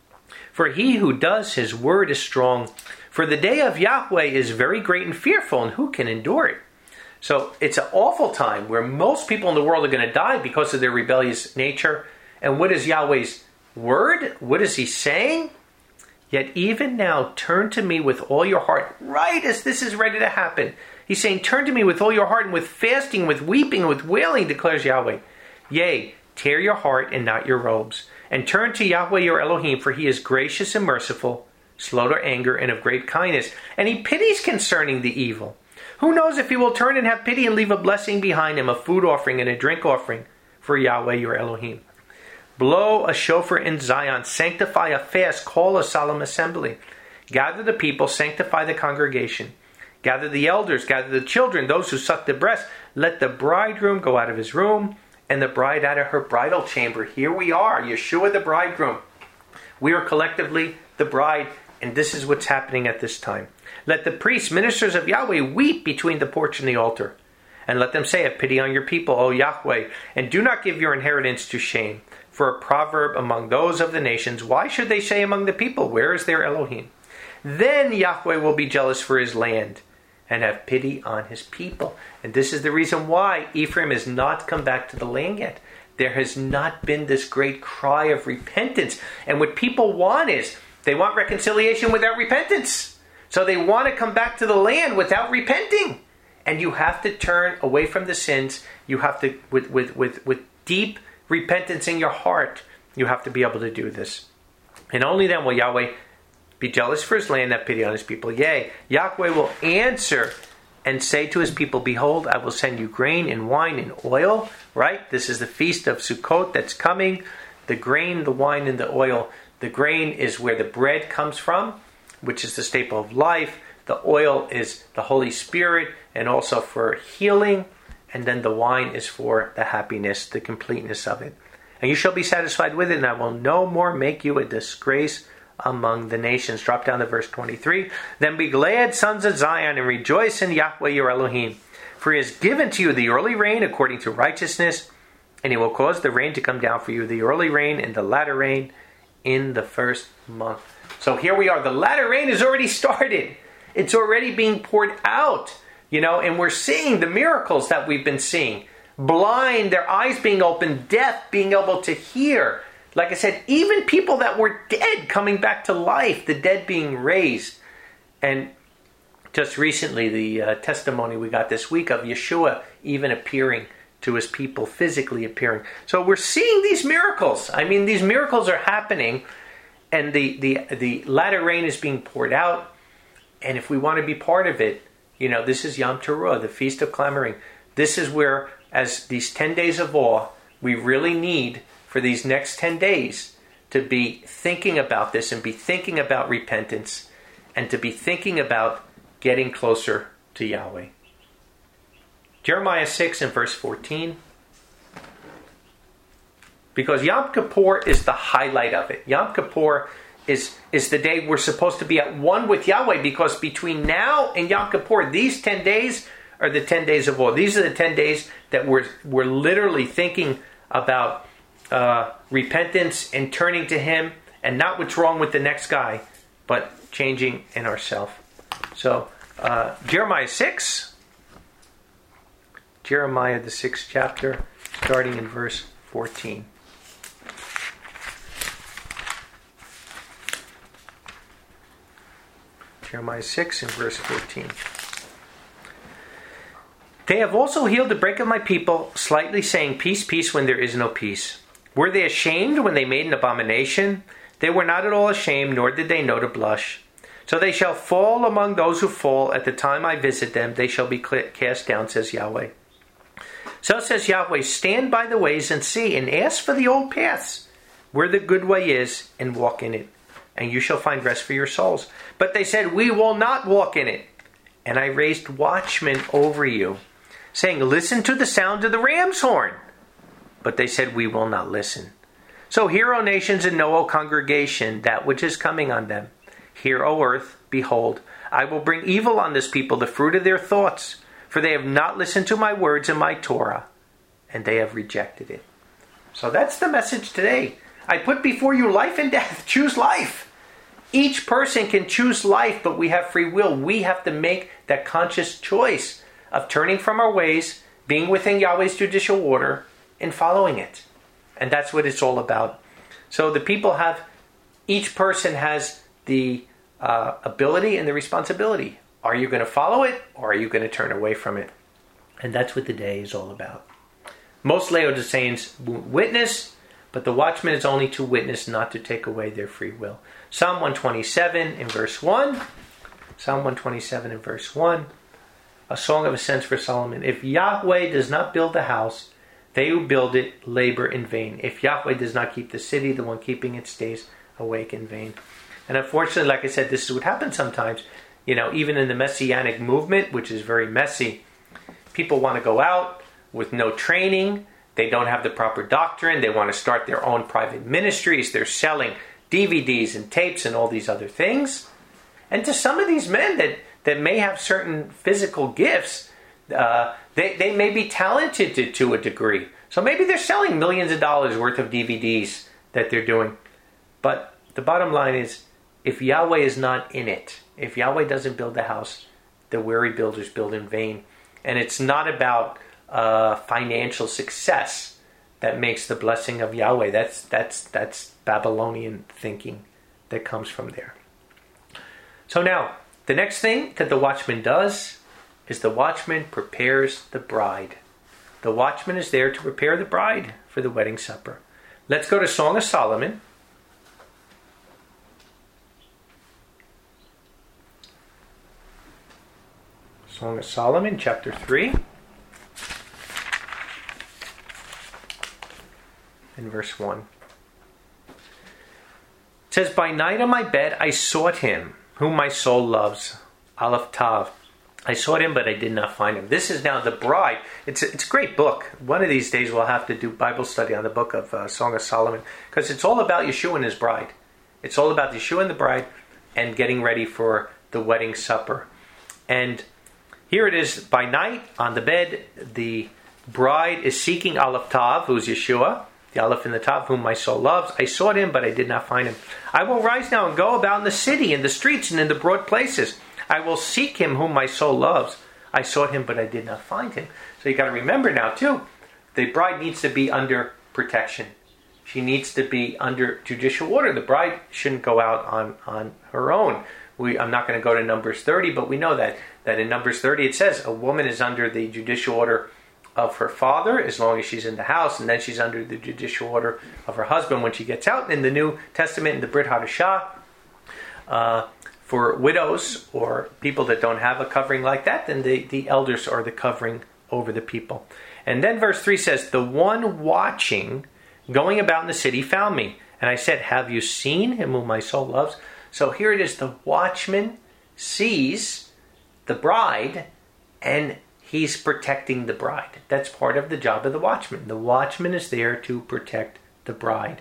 For he who does his word is strong. For the day of Yahweh is very great and fearful, and who can endure it? So it's an awful time where most people in the world are going to die because of their rebellious nature. And what is Yahweh's word? What is he saying? Yet even now, turn to me with all your heart, right as this is ready to happen. He's saying, turn to me with all your heart, and with fasting, with weeping, with wailing, declares Yahweh. Yea, tear your heart and not your robes. And turn to Yahweh your Elohim, for he is gracious and merciful, slow to anger, and of great kindness. And he pities concerning the evil. Who knows if he will turn and have pity and leave a blessing behind him, a food offering and a drink offering for Yahweh your Elohim. Blow a shofar in Zion, sanctify a fast, call a solemn assembly. Gather the people, sanctify the congregation. Gather the elders, gather the children, those who suck the breast. Let the bridegroom go out of his room, and the bride out of her bridal chamber. Here we are, Yeshua the bridegroom. We are collectively the bride, and this is what's happening at this time. Let the priests, ministers of Yahweh, weep between the porch and the altar. And let them say, have pity on your people, O Yahweh, and do not give your inheritance to shame. For a proverb among those of the nations, why should they say among the people, where is their Elohim? Then Yahweh will be jealous for his land and have pity on his people. And this is the reason why Ephraim has not come back to the land yet. There has not been this great cry of repentance. And what people want is, they want reconciliation without repentance. So they want to come back to the land without repenting. And you have to turn away from the sins. You have to, with deep repentance in your heart, you have to be able to do this. And only then will Yahweh be jealous for his land, have pity on his people. Yea, Yahweh will answer and say to his people, behold, I will send you grain and wine and oil. Right? This is the feast of Sukkot that's coming. The grain, the wine, and the oil. The grain is where the bread comes from, which is the staple of life. The oil is the Holy Spirit and also for healing. And then the wine is for the happiness, the completeness of it. And you shall be satisfied with it, and I will no more make you a disgrace among the nations. Drop down to verse 23. Then be glad, sons of Zion, and rejoice in Yahweh your Elohim. For he has given to you the early rain according to righteousness, and he will cause the rain to come down for you, the early rain and the latter rain in the first month. So here we are. The latter rain has already started. It's already being poured out. And we're seeing the miracles that we've been seeing. Blind, their eyes being opened, deaf being able to hear. Like I said, even people that were dead coming back to life, the dead being raised. And just recently, the testimony we got this week of Yeshua even appearing to his people, physically appearing. So we're seeing these miracles. I mean, these miracles are happening, and the latter rain is being poured out. And if we want to be part of it, this is Yom Teruah, the Feast of Clamoring. This is where, as these 10 days of awe, we really need for these next 10 days to be thinking about this and be thinking about repentance and to be thinking about getting closer to Yahweh. Jeremiah 6 and verse 14. Because Yom Kippur is the highlight of it. Yom Kippur is the day we're supposed to be at one with Yahweh, because between now and Yom Kippur, these 10 days are the 10 days of awe. These are the 10 days that we're literally thinking about repentance and turning to Him, and not what's wrong with the next guy, but changing in ourselves. So, Jeremiah 6, Jeremiah the 6th chapter, starting in verse 14. Jeremiah 6 and verse 14. They have also healed the break of my people, slightly saying, peace, peace, when there is no peace. Were they ashamed when they made an abomination? They were not at all ashamed, nor did they know to blush. So they shall fall among those who fall. At the time I visit them, they shall be cast down, says Yahweh. So says Yahweh, stand by the ways and see, and ask for the old paths, where the good way is, and walk in it, and you shall find rest for your souls. But they said, we will not walk in it. And I raised watchmen over you, saying, listen to the sound of the ram's horn. But they said, we will not listen. So hear, O nations, and know, O congregation, that which is coming on them. Hear, O earth, behold, I will bring evil on this people, the fruit of their thoughts. For they have not listened to my words and my Torah, and they have rejected it. So that's the message today. I put before you life and death. Choose life. Each person can choose life, but we have free will. We have to make that conscious choice of turning from our ways, being within Yahweh's judicial order, and following it. And that's what it's all about. So the people have, each person has the ability and the responsibility. Are you going to follow it, or are you going to turn away from it? And that's what the day is all about. Most Laodiceans witness, but the watchman is only to witness, not to take away their free will. Psalm 127 in verse 1. Psalm 127 in verse 1. A song of ascents for Solomon. If Yahweh does not build the house, they who build it labor in vain. If Yahweh does not keep the city, the one keeping it stays awake in vain. And unfortunately, like I said, this is what happens sometimes. Even in the Messianic movement, which is very messy, people want to go out with no training. They don't have the proper doctrine. They want to start their own private ministries. They're selling DVDs and tapes and all these other things. And to some of these men that may have certain physical gifts, they may be talented to a degree. So maybe they're selling millions of dollars worth of DVDs that they're doing. But the bottom line is, if Yahweh is not in it, if Yahweh doesn't build the house, the weary builders build in vain. And it's not about financial success that makes the blessing of Yahweh. That's Babylonian thinking that comes from there. So now, the next thing that the watchman does is the watchman prepares the bride. The watchman is there to prepare the bride for the wedding supper. Let's go to Song of Solomon. Song of Solomon, chapter 3. In verse 1. It says, by night on my bed I sought him, whom my soul loves. Aleph Tav. I sought him, but I did not find him. This is now the bride. It's a great book. One of these days we'll have to do Bible study on the book of Song of Solomon, because it's all about Yeshua and his bride. It's all about Yeshua and the bride and getting ready for the wedding supper. And here it is, by night on the bed, the bride is seeking Aleph Tav, who's Yeshua, the Aleph and the Tav, whom my soul loves. I sought him, but I did not find him. I will rise now and go about in the city, in the streets, and in the broad places. I will seek him whom my soul loves. I sought him, but I did not find him. So you got to remember now, too, the bride needs to be under protection. She needs to be under judicial order. The bride shouldn't go out on her own. I'm not going to go to Numbers 30, but we know that in Numbers 30 it says a woman is under the judicial order of her father as long as she's in the house, and then she's under the judicial order of her husband when she gets out. In the New Testament, in the Brit Hadashah, for widows or people that don't have a covering like that, then the elders are the covering over the people. And then verse 3 says, the one watching, going about in the city, found me. And I said, have you seen him whom my soul loves? So here it is, the watchman sees the bride, and he's protecting the bride. That's part of the job of the watchman. The watchman is there to protect the bride.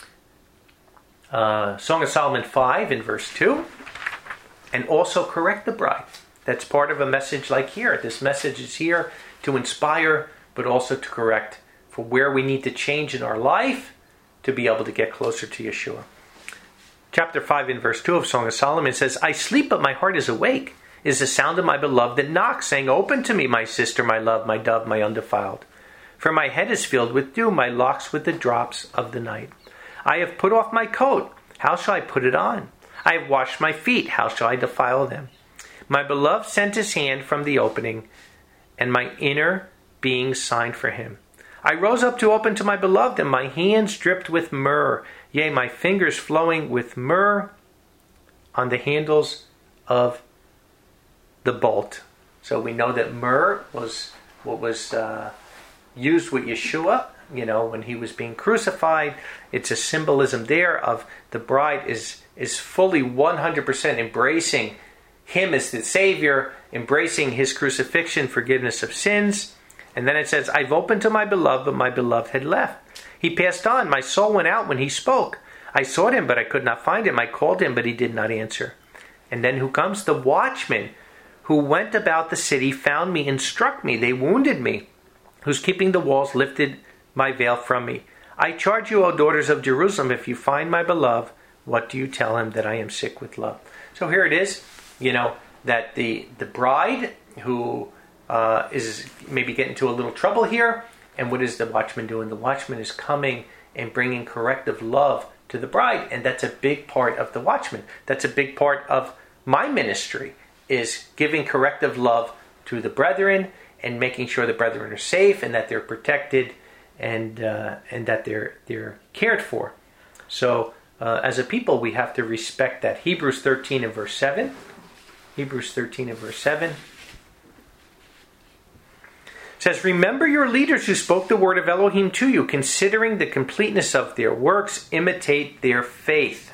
Song of Solomon 5 in verse 2. And also correct the bride. That's part of a message like here. This message is here to inspire, but also to correct for where we need to change in our life to be able to get closer to Yeshua. Chapter 5 in verse 2 of Song of Solomon says, I sleep, but my heart is awake. It is the sound of my beloved that knocks, saying, open to me, my sister, my love, my dove, my undefiled. For my head is filled with dew, my locks with the drops of the night. I have put off my coat. How shall I put it on? I have washed my feet. How shall I defile them? My beloved sent his hand from the opening, and my inner being signed for him. I rose up to open to my beloved, and my hands dripped with myrrh. Yea, my fingers flowing with myrrh on the handles of the bolt. So we know that myrrh was what was used with Yeshua, when he was being crucified. It's a symbolism there of the bride is fully 100% embracing him as the Savior, embracing his crucifixion, forgiveness of sins. And then it says, I've opened to my beloved, but my beloved had left. He passed on. My soul went out when he spoke. I sought him, but I could not find him. I called him, but he did not answer. And then who comes? The watchman who went about the city found me and struck me. They wounded me. Who's keeping the walls lifted my veil from me. I charge you, O daughters of Jerusalem, if you find my beloved, what do you tell him? That I am sick with love. So here it is, that the bride who is maybe getting into a little trouble here. And what is the watchman doing? The watchman is coming and bringing corrective love to the bride. And that's a big part of the watchman. That's a big part of my ministry, is giving corrective love to the brethren and making sure the brethren are safe and that they're protected and that they're cared for. So as a people, we have to respect that. Hebrews 13 and verse 7. Hebrews 13 and verse 7. Says, remember your leaders who spoke the word of Elohim to you, considering the completeness of their works, imitate their faith.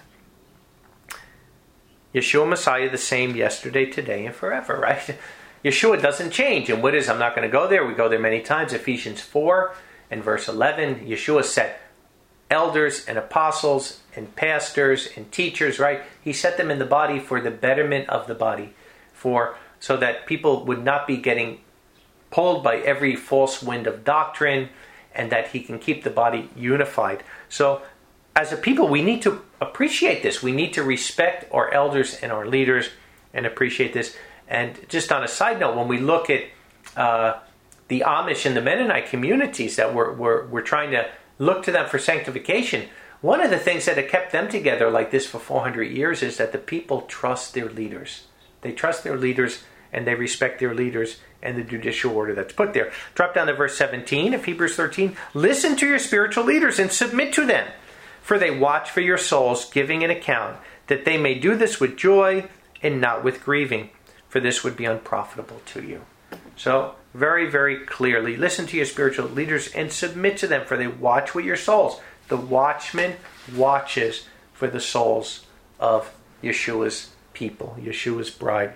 Yeshua Messiah the same yesterday, today, and forever, right? Yeshua doesn't change. And what is, I'm not going to go there. We go there many times. Ephesians 4 and verse 11. Yeshua set elders and apostles and pastors and teachers, right? He set them in the body for the betterment of the body, so that people would not be getting pulled by every false wind of doctrine, and that he can keep the body unified. So as a people, we need to appreciate this. We need to respect our elders and our leaders and appreciate this. And just on a side note, when we look at the Amish and the Mennonite communities that we're trying to look to them for sanctification, one of the things that have kept them together like this for 400 years is that the people trust their leaders. They trust their leaders and they respect their leaders and the judicial order that's put there. Drop down to verse 17 of Hebrews 13. Listen to your spiritual leaders and submit to them, for they watch for your souls, giving an account, that they may do this with joy and not with grieving. for this would be unprofitable to you. So, very, very clearly, listen to your spiritual leaders and submit to them, for they watch with your souls. The watchman watches for the souls of Yeshua's people, Yeshua's bride.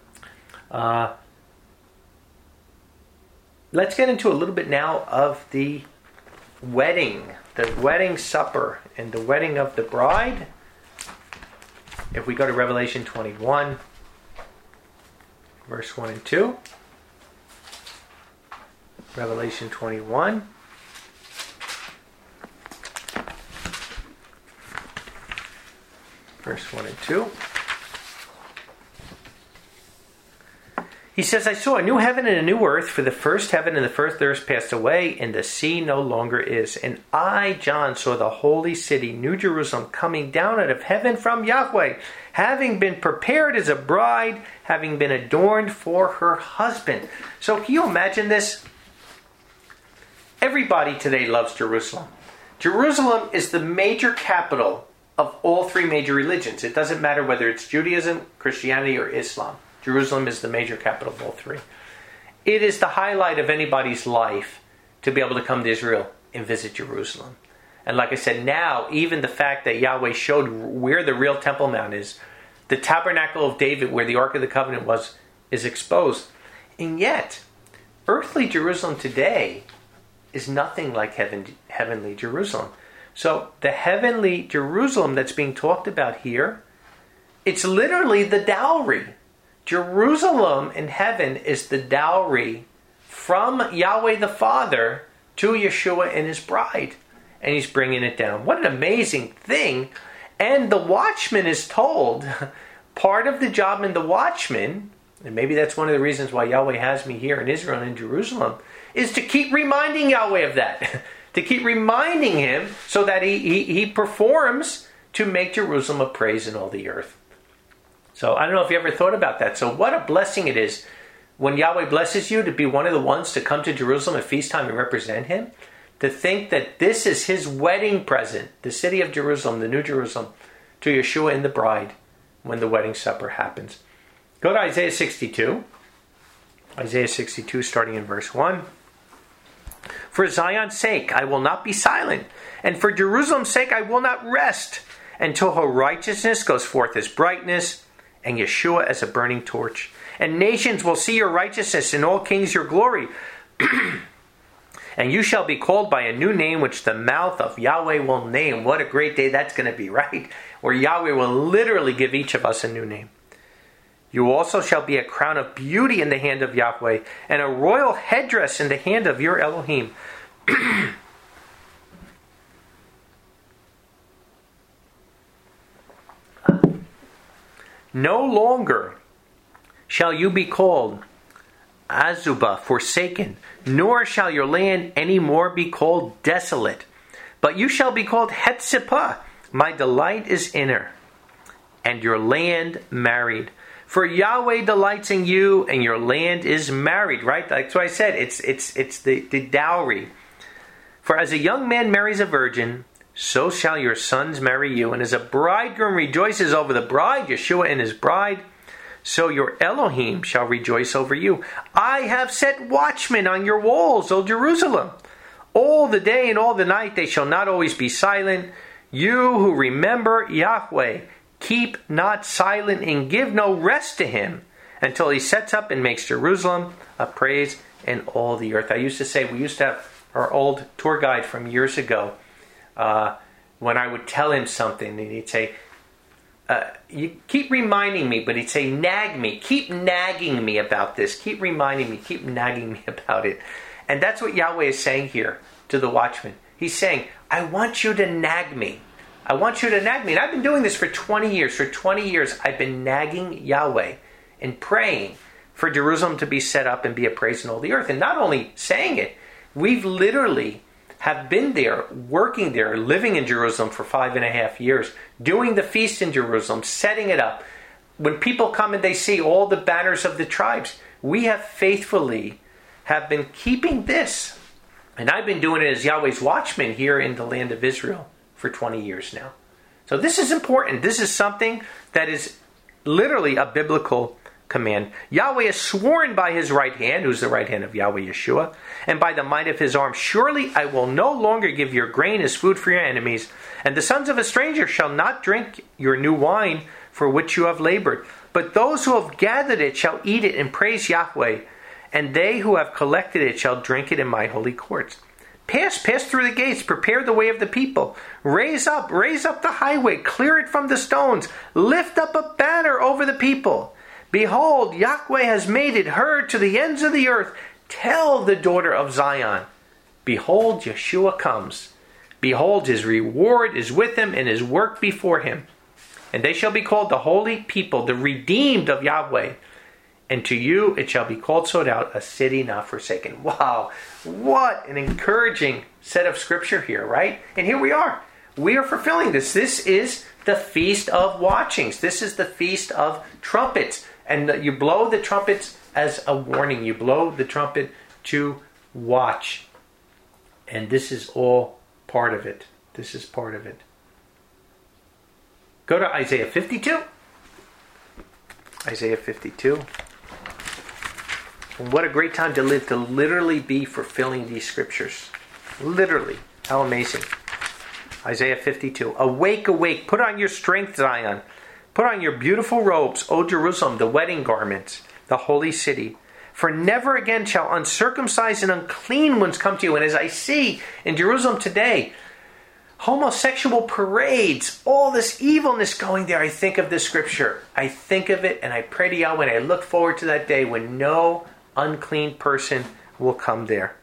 Let's get into a little bit now of the wedding supper and the wedding of the bride. If we go to Revelation 21, verse 1 and 2. Revelation 21. Verse 1 and 2. He says, I saw a new heaven and a new earth, for the first heaven and the first earth passed away, and the sea no longer is. And I, John, saw the holy city, New Jerusalem, coming down out of heaven from Yahweh, having been prepared as a bride, having been adorned for her husband. So can you imagine this? Everybody today loves Jerusalem. Jerusalem is the major capital of all three major religions. It doesn't matter whether it's Judaism, Christianity, or Islam. Jerusalem is the major capital of all three. It is the highlight of anybody's life to be able to come to Israel and visit Jerusalem. And like I said, now, even the fact that Yahweh showed where the real Temple Mount is, the Tabernacle of David, where the Ark of the Covenant was, is exposed. And yet, earthly Jerusalem today is nothing like heavenly Jerusalem. So, the heavenly Jerusalem that's being talked about here, it's literally the dowry. Jerusalem in heaven is the dowry from Yahweh the Father to Yeshua and his bride. And he's bringing it down. What an amazing thing. And the watchman is told, part of the job in the watchman, and maybe that's one of the reasons why Yahweh has me here in Israel and in Jerusalem, is to keep reminding Yahweh of that. To keep reminding him so that he performs to make Jerusalem a praise in all the earth. So I don't know if you ever thought about that. So what a blessing it is when Yahweh blesses you to be one of the ones to come to Jerusalem at feast time and represent him. To think that this is his wedding present, the city of Jerusalem, the New Jerusalem, to Yeshua and the bride when the wedding supper happens. Go to Isaiah 62. Isaiah 62 starting in verse 1. For Zion's sake I will not be silent, and for Jerusalem's sake I will not rest, until her righteousness goes forth as brightness, and Yeshua as a burning torch. And nations will see your righteousness, and all kings your glory. And you shall be called by a new name, which the mouth of Yahweh will name. What a great day that's going to be, right? Where Yahweh will literally give each of us a new name. You also shall be a crown of beauty in the hand of Yahweh, and a royal headdress in the hand of your Elohim. No longer shall you be called Azubah, forsaken, nor shall your land any more be called desolate. But you shall be called Hetzipah, my delight is in her, and your land married. For Yahweh delights in you, and your land is married. Right? That's what I said. It's the dowry. For as a young man marries a virgin, so shall your sons marry you. And as a bridegroom rejoices over the bride, Yeshua and his bride, so your Elohim shall rejoice over you. I have set watchmen on your walls, O Jerusalem. All the day and all the night they shall not always be silent. You who remember Yahweh, keep not silent and give no rest to him until he sets up and makes Jerusalem a praise in all the earth. I used to say, we used to have our old tour guide from years ago, when I would tell him something, and he'd say, you keep reminding me, but he'd say, nag me, keep nagging me about this, keep reminding me, keep nagging me about it. And that's what Yahweh is saying here to the watchman. He's saying, I want you to nag me. I want you to nag me. And I've been doing this for 20 years. For 20 years, I've been nagging Yahweh and praying for Jerusalem to be set up and be a praise in all the earth. And not only saying it, we've literally have been there, working there, living in Jerusalem for 5.5 years, doing the feast in Jerusalem, setting it up. When people come and they see all the banners of the tribes, we have faithfully have been keeping this. And I've been doing it as Yahweh's watchman here in the land of Israel for 20 years now. So this is important. This is something that is literally a biblical command. Yahweh has sworn by his right hand, who's the right hand of Yahweh Yeshua, and by the might of his arm, surely I will no longer give your grain as food for your enemies, and the sons of a stranger shall not drink your new wine for which you have labored. But those who have gathered it shall eat it and praise Yahweh, and they who have collected it shall drink it in my holy courts. Pass through the gates, prepare the way of the people. Raise up the highway, clear it from the stones. Lift up a banner over the people. Behold, Yahweh has made it heard to the ends of the earth. Tell the daughter of Zion, behold, Yeshua comes. Behold, his reward is with him and his work before him. And they shall be called the holy people, the redeemed of Yahweh. And to you it shall be called sought out, a city not forsaken. Wow, what an encouraging set of scripture here, right? And here we are. We are fulfilling this. This is the Feast of Watchings. This is the Feast of Trumpets. And you blow the trumpets as a warning. You blow the trumpet to watch. And this is all part of it. This is part of it. Go to Isaiah 52. Isaiah 52. And what a great time to live, to literally be fulfilling these scriptures. Literally. How amazing. Isaiah 52. Awake, awake. Put on your strength, Zion. Put on your beautiful robes, O Jerusalem, the wedding garments, the holy city. For never again shall uncircumcised and unclean ones come to you. And as I see in Jerusalem today, homosexual parades, all this evilness going there, I think of this scripture. I think of it and I pray to Yahweh and I look forward to that day when no unclean person will come there.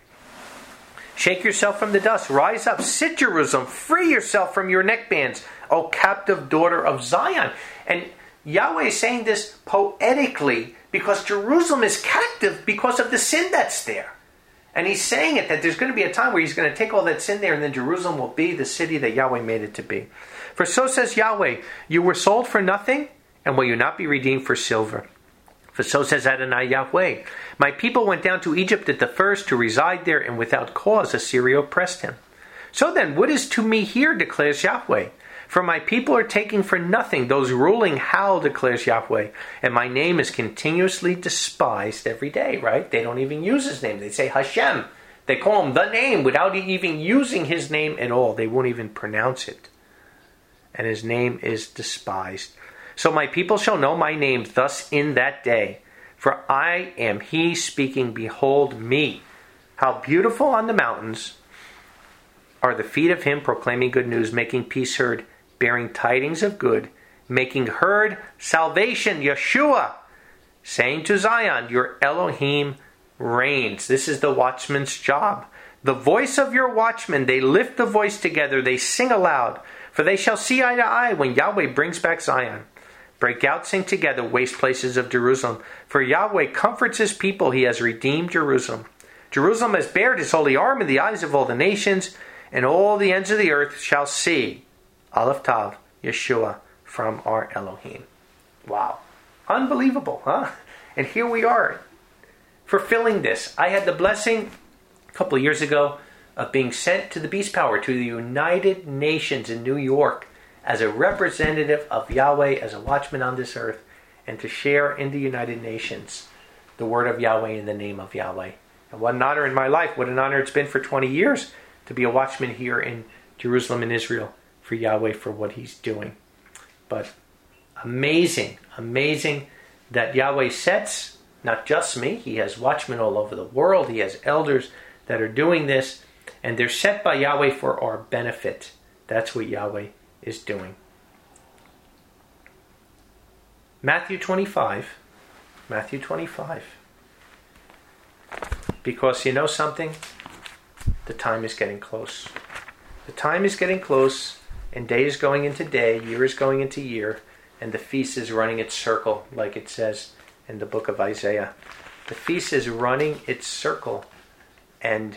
Shake yourself from the dust. Rise up. Sit, Jerusalem. Free yourself from your neckbands, O captive daughter of Zion. And Yahweh is saying this poetically because Jerusalem is captive because of the sin that's there. And he's saying it that there's going to be a time where he's going to take all that sin there and then Jerusalem will be the city that Yahweh made it to be. For so says Yahweh, you were sold for nothing, and will you not be redeemed for silver? For so says Adonai Yahweh, my people went down to Egypt at the first to reside there, and without cause Assyria oppressed him. So then, what is to me here, declares Yahweh? For my people are taking for nothing, those ruling howl, declares Yahweh, and my name is continuously despised every day, right? They don't even use his name. They say Hashem. They call him the name without even using his name at all. They won't even pronounce it. And his name is despised. So my people shall know my name thus in that day. For I am he speaking, behold me. How beautiful on the mountains are the feet of him proclaiming good news, making peace heard, bearing tidings of good, making heard salvation, Yeshua, saying to Zion, your Elohim reigns. This is the watchman's job. The voice of your watchmen, they lift the voice together, they sing aloud, for they shall see eye to eye when Yahweh brings back Zion. Break out, sing together, waste places of Jerusalem. For Yahweh comforts his people, he has redeemed Jerusalem. Jerusalem has bared his holy arm in the eyes of all the nations, and all the ends of the earth shall see Aleph Tav, Yeshua, from our Elohim. Wow. Unbelievable, huh? And here we are, fulfilling this. I had the blessing a couple of years ago of being sent to the Beast Power, to the United Nations in New York, as a representative of Yahweh, as a watchman on this earth, and to share in the United Nations the word of Yahweh in the name of Yahweh. And what an honor in my life, what an honor it's been for 20 years to be a watchman here in Jerusalem and Israel for Yahweh, for what he's doing. But amazing, amazing that Yahweh sets, not just me, he has watchmen all over the world, he has elders that are doing this, and they're set by Yahweh for our benefit. That's what Yahweh is doing. Matthew 25. Because you know something? The time is getting close. The time is getting close, and day is going into day, year is going into year, and the feast is running its circle, like it says in the book of Isaiah. The feast is running its circle, and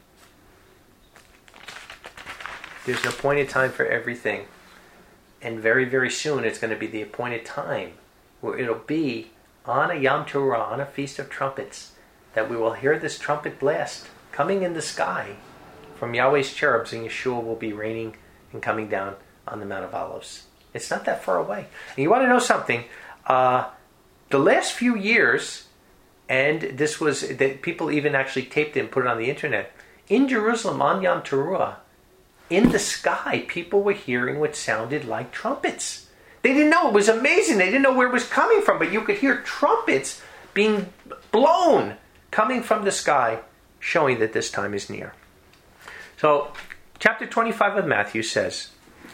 there's an appointed time for everything. And very, very soon it's going to be the appointed time where it'll be on a Yom Teruah, on a Feast of Trumpets, that we will hear this trumpet blast coming in the sky from Yahweh's cherubs, and Yeshua will be reigning and coming down on the Mount of Olives. It's not that far away. And you want to know something? the last few years, and this was, that people even actually taped it and put it on the internet, in Jerusalem on Yom Teruah, in the sky, people were hearing what sounded like trumpets. They didn't know. It was amazing. They didn't know where it was coming from, but you could hear trumpets being blown coming from the sky, showing that this time is near. So, chapter 25 of Matthew says,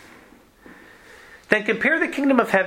Then the kingdom of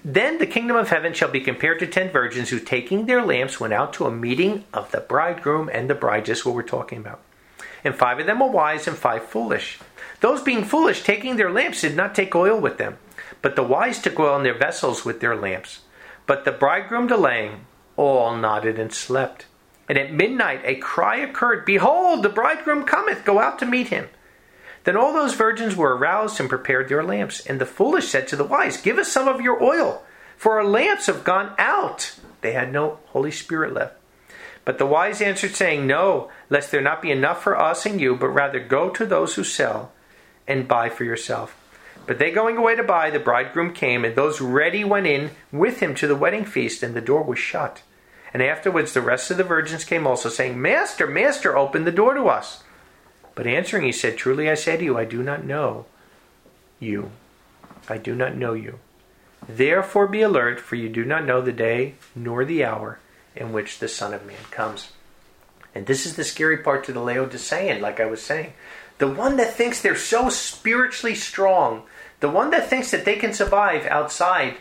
heaven shall be compared to 10 virgins who, taking their lamps, went out to a meeting of the bridegroom and the bride, just what we're talking about. And 5 of them were wise and 5 foolish. Those being foolish, taking their lamps, did not take oil with them, but the wise took oil in their vessels with their lamps. But the bridegroom delaying, all nodded and slept. And at midnight a cry occurred, Behold, the bridegroom cometh, go out to meet him. Then all those virgins were aroused and prepared their lamps. And the foolish said to the wise, Give us some of your oil, for our lamps have gone out. They had no Holy Spirit left. But the wise answered, saying, No, lest there not be enough for us and you, but rather go to those who sell and buy for yourself. But they going away to buy, the bridegroom came, and those ready went in with him to the wedding feast, and the door was shut. And afterwards the rest of the virgins came also, saying, Master, Master, open the door to us. But answering he said, Truly I say to you, I do not know you. I do not know you. Therefore be alert, for you do not know the day nor the hour in which the Son of Man comes. And this is the scary part to the Laodicean, like I was saying. The one that thinks they're so spiritually strong, the one that thinks that they can survive outside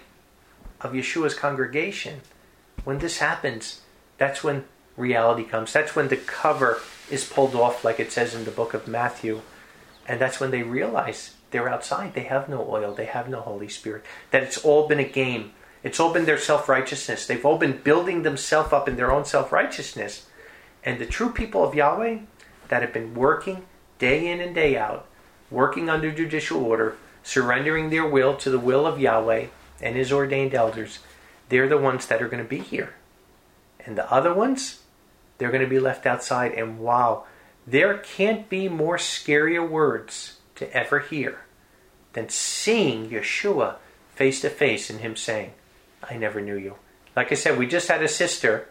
of Yeshua's congregation, when this happens, that's when reality comes. That's when the cover is pulled off, like it says in the book of Matthew. And that's when they realize they're outside. They have no oil. They have no Holy Spirit. That it's all been a game. It's all been their self-righteousness. They've all been building themselves up in their own self-righteousness. And the true people of Yahweh that have been working day in and day out, working under judicial order, surrendering their will to the will of Yahweh and His ordained elders, they're the ones that are going to be here. And the other ones, they're going to be left outside. And wow, there can't be more scarier words to ever hear than seeing Yeshua face to face and Him saying, I never knew you. Like I said, we just had a sister.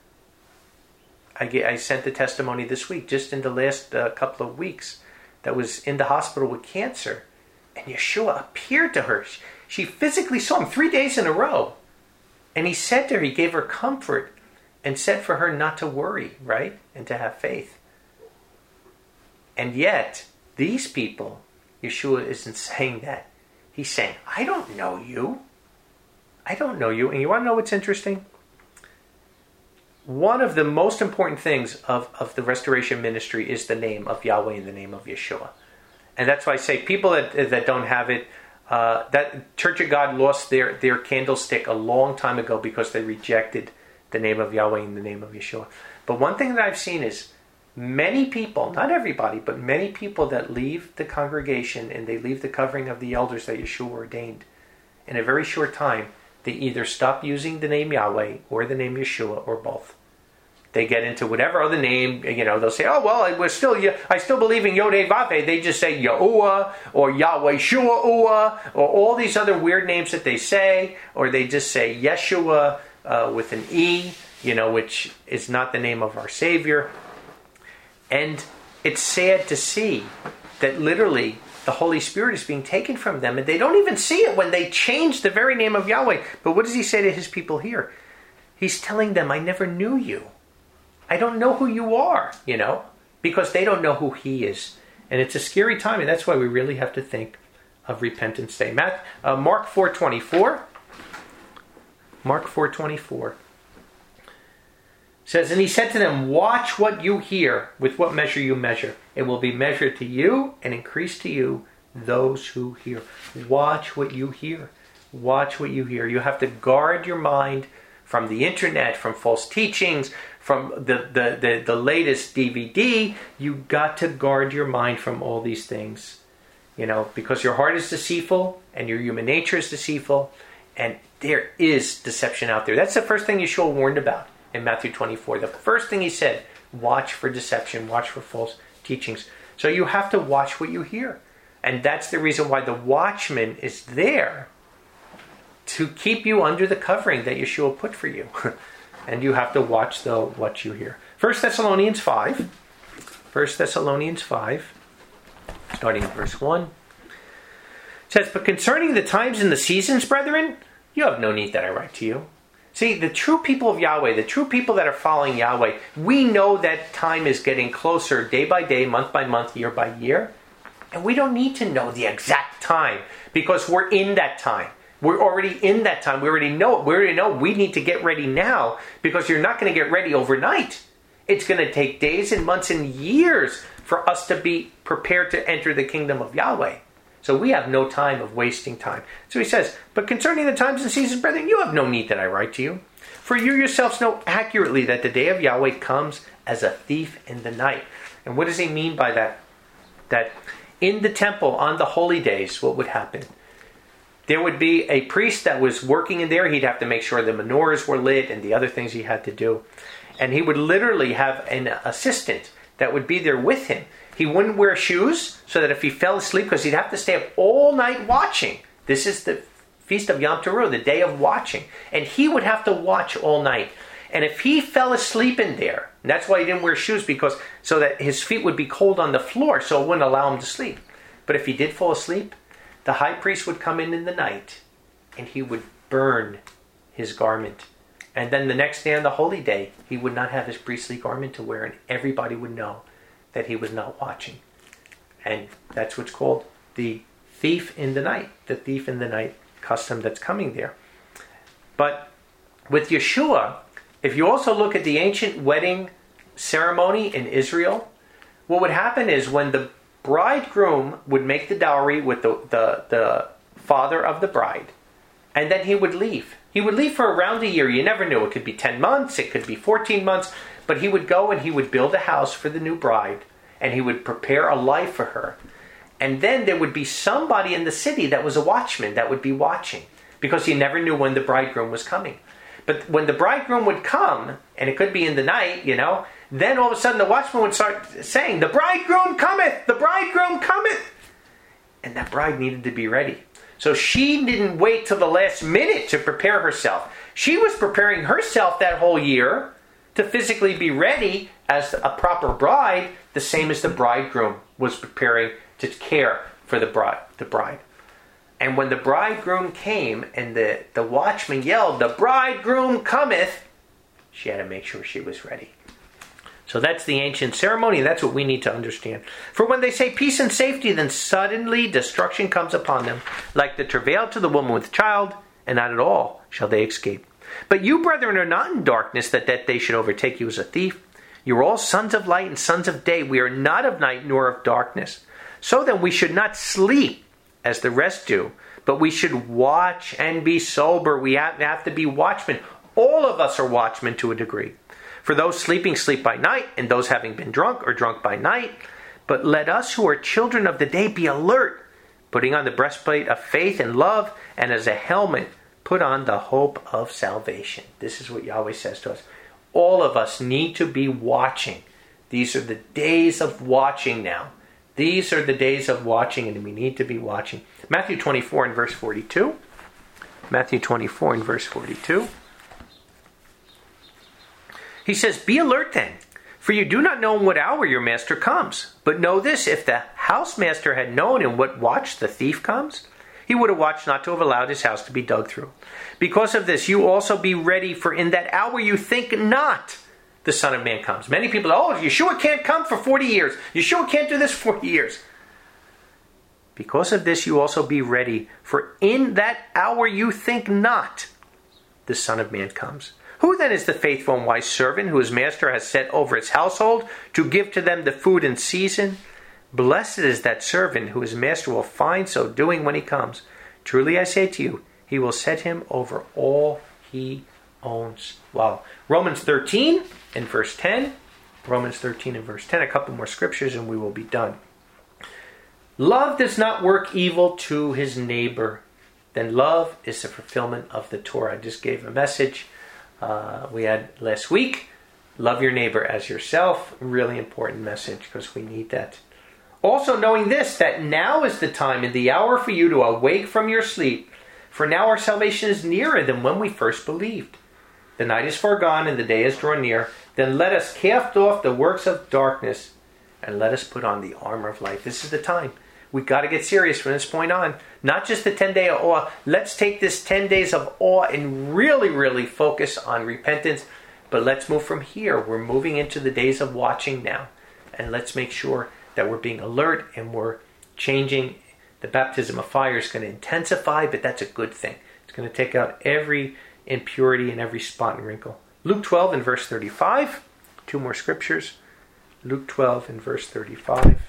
I sent the testimony this week, just in the last couple of weeks, that was in the hospital with cancer. And Yeshua appeared to her. She physically saw Him 3 days in a row. And He said to her, He gave her comfort and said for her not to worry, right? And to have faith. And yet, these people, Yeshua isn't saying that. He's saying, I don't know you. I don't know you. And you want to know what's interesting? One of the most important things of the restoration ministry is the name of Yahweh and the name of Yeshua. And that's why I say people that don't have it, that Church of God lost their candlestick a long time ago because they rejected the name of Yahweh and the name of Yeshua. But one thing that I've seen is many people, not everybody, but many people that leave the congregation and they leave the covering of the elders that Yeshua ordained, in a very short time, they either stop using the name Yahweh or the name Yeshua or both. They get into whatever other name, they'll say, oh, well, I still believe in Yod-Heh-Vav-Heh. They just say Yahuwah or Yahweh Shua or all these other weird names that they say, or they just say Yeshua with an E, which is not the name of our Savior. And it's sad to see that literally the Holy Spirit is being taken from them, and they don't even see it when they change the very name of Yahweh. But what does He say to His people here? He's telling them, I never knew you. I don't know who you are, because they don't know who He is. And it's a scary time, and that's why we really have to think of Repentance Day. Mark 4:24. Mark 4:24 says, And He said to them, Watch what you hear, with what measure you measure. It will be measured to you and increased to you those who hear. Watch what you hear. Watch what you hear. You have to guard your mind from the internet, from false teachings, from the latest DVD. You got to guard your mind from all these things. Because your heart is deceitful and your human nature is deceitful, and there is deception out there. That's the first thing Yeshua warned about in Matthew 24. The first thing He said, watch for deception, watch for false teachings. So you have to watch what you hear. And that's the reason why the watchman is there to keep you under the covering that Yeshua put for you. And you have to watch what you hear. 1 Thessalonians 5. 1 Thessalonians 5, starting in verse 1. It says, "But concerning the times and the seasons, brethren, you have no need that I write to you." See, the true people of Yahweh, the true people that are following Yahweh, we know that time is getting closer day by day, month by month, year by year. And we don't need to know the exact time because we're in that time. We're already in that time. We already know it. We already know we need to get ready now because you're not going to get ready overnight. It's going to take days and months and years for us to be prepared to enter the kingdom of Yahweh. So we have no time of wasting time. So he says, "But concerning the times and seasons, brethren, you have no need that I write to you. For you yourselves know accurately that the day of Yahweh comes as a thief in the night." And what does he mean by that? That in the temple on the holy days, what would happen? There would be a priest that was working in there. He'd have to make sure the menorahs were lit and the other things he had to do. And he would literally have an assistant that would be there with him. He wouldn't wear shoes so that if he fell asleep, because he'd have to stay up all night watching. This is the Feast of Yom Teruah, the day of watching. And he would have to watch all night. And if he fell asleep in there, and that's why he didn't wear shoes, because so that his feet would be cold on the floor, so it wouldn't allow him to sleep. But if he did fall asleep, the high priest would come in the night and he would burn his garment. And then the next day on the holy day, he would not have his priestly garment to wear, and everybody would know that he was not watching. And that's what's called the thief in the night, the thief in the night custom that's coming there. But with Yeshua, if you also look at the ancient wedding ceremony in Israel, what would happen is when the bridegroom would make the dowry with the father of the bride, and then he would leave. He would leave for around a year. You never knew. It could be 10 months, it could be 14 months, but he would go and he would build a house for the new bride, and he would prepare a life for her. And then there would be somebody in the city that was a watchman that would be watching, because he never knew when the bridegroom was coming. But when the bridegroom would come, and it could be in the night, then all of a sudden the watchman would start saying, "The bridegroom cometh! The bridegroom cometh!" And that bride needed to be ready. So she didn't wait till the last minute to prepare herself. She was preparing herself that whole year to physically be ready as a proper bride, the same as the bridegroom was preparing to care for the bride. And when the bridegroom came and the watchman yelled, "The bridegroom cometh," she had to make sure she was ready. So that's the ancient ceremony. That's what we need to understand. For when they say peace and safety, then suddenly destruction comes upon them, like the travail to the woman with child, and not at all shall they escape. But you, brethren, are not in darkness, that day should overtake you as a thief. You are all sons of light and sons of day. We are not of night nor of darkness. So then we should not sleep as the rest do, but we should watch and be sober. We have to be watchmen. All of us are watchmen to a degree. For those sleeping sleep by night, and those having been drunk are drunk by night. But let us who are children of the day be alert, putting on the breastplate of faith and love, and as a helmet put on the hope of salvation. This is what Yahweh says to us. All of us need to be watching. These are the days of watching now. These are the days of watching, and we need to be watching. Matthew 24 and verse 42. Matthew 24 and verse 42. He says, "Be alert then, for you do not know in what hour your master comes. But know this, if the housemaster had known in what watch the thief comes, he would have watched not to have allowed his house to be dug through. Because of this, you also be ready, for in that hour you think not the Son of Man comes." Many people, Yeshua can't come for 40 years. Yeshua can't do this for 40 years. Because of this, you also be ready, for in that hour you think not the Son of Man comes. Who then is the faithful and wise servant whose master has set over his household to give to them the food in season? Blessed is that servant whose master will find so doing when he comes. Truly I say to you, he will set him over all he owns. Wow. Romans 13 and verse 10. Romans 13 and verse 10. A couple more scriptures and we will be done. Love does not work evil to his neighbor. Then love is the fulfillment of the Torah. I just gave a message we had last week. Love your neighbor as yourself. Really important message because we need that. Also knowing this, that now is the time and the hour for you to awake from your sleep. For now our salvation is nearer than when we first believed. The night is far gone and the day is drawn near. Then let us cast off the works of darkness and let us put on the armor of light. This is the time. We've got to get serious from this point on. Not just the 10 day of awe. Let's take this 10 days of awe and really, really focus on repentance. But let's move from here. We're moving into the days of watching now. And let's make sure that we're being alert and we're changing. The baptism of fire is going to intensify, but that's a good thing. It's going to take out every impurity and every spot and wrinkle. Luke 12 and verse 35. Two more scriptures. Luke 12 and verse 35.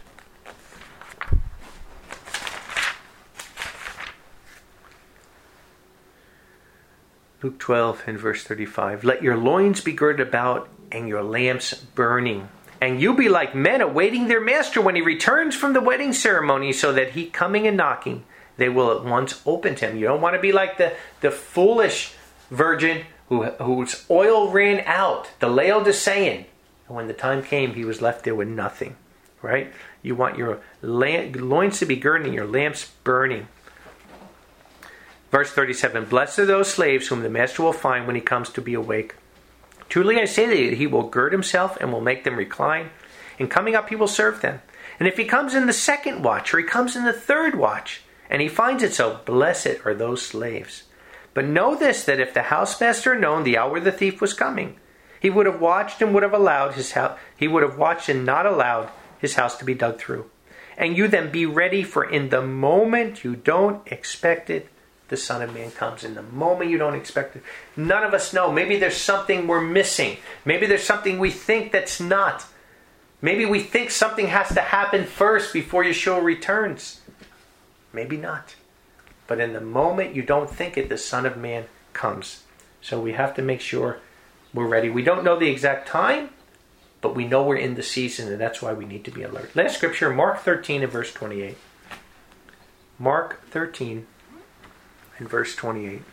Luke 12 and verse 35. Let your loins be girded about and your lamps burning. And you be like men awaiting their master when he returns from the wedding ceremony, so that he coming and knocking, they will at once open to him. You don't want to be like the foolish virgin whose oil ran out, the Laodicean. And when the time came, he was left there with nothing. Right? You want your loins to be girded and your lamps burning. Verse 37. Blessed are those slaves whom the master will find when he comes to be awake. Truly I say to you, he will gird himself and will make them recline. And coming up, he will serve them. And if he comes in the second watch, or he comes in the third watch, and he finds it so, blessed are those slaves. But know this, that if the housemaster had known the hour the thief was coming, he would have watched and would have allowed his house. He would have watched and not allowed his house to be dug through. And you then be ready, for in the moment you don't expect it, the Son of Man comes. In the moment you don't expect it. None of us know. Maybe there's something we're missing. Maybe there's something we think that's not. Maybe we think something has to happen first before Yeshua returns. Maybe not. But in the moment you don't think it, the Son of Man comes. So we have to make sure we're ready. We don't know the exact time, but we know we're in the season, and that's why we need to be alert. Last scripture, Mark 13 and verse 28. Mark 13 and verse 28.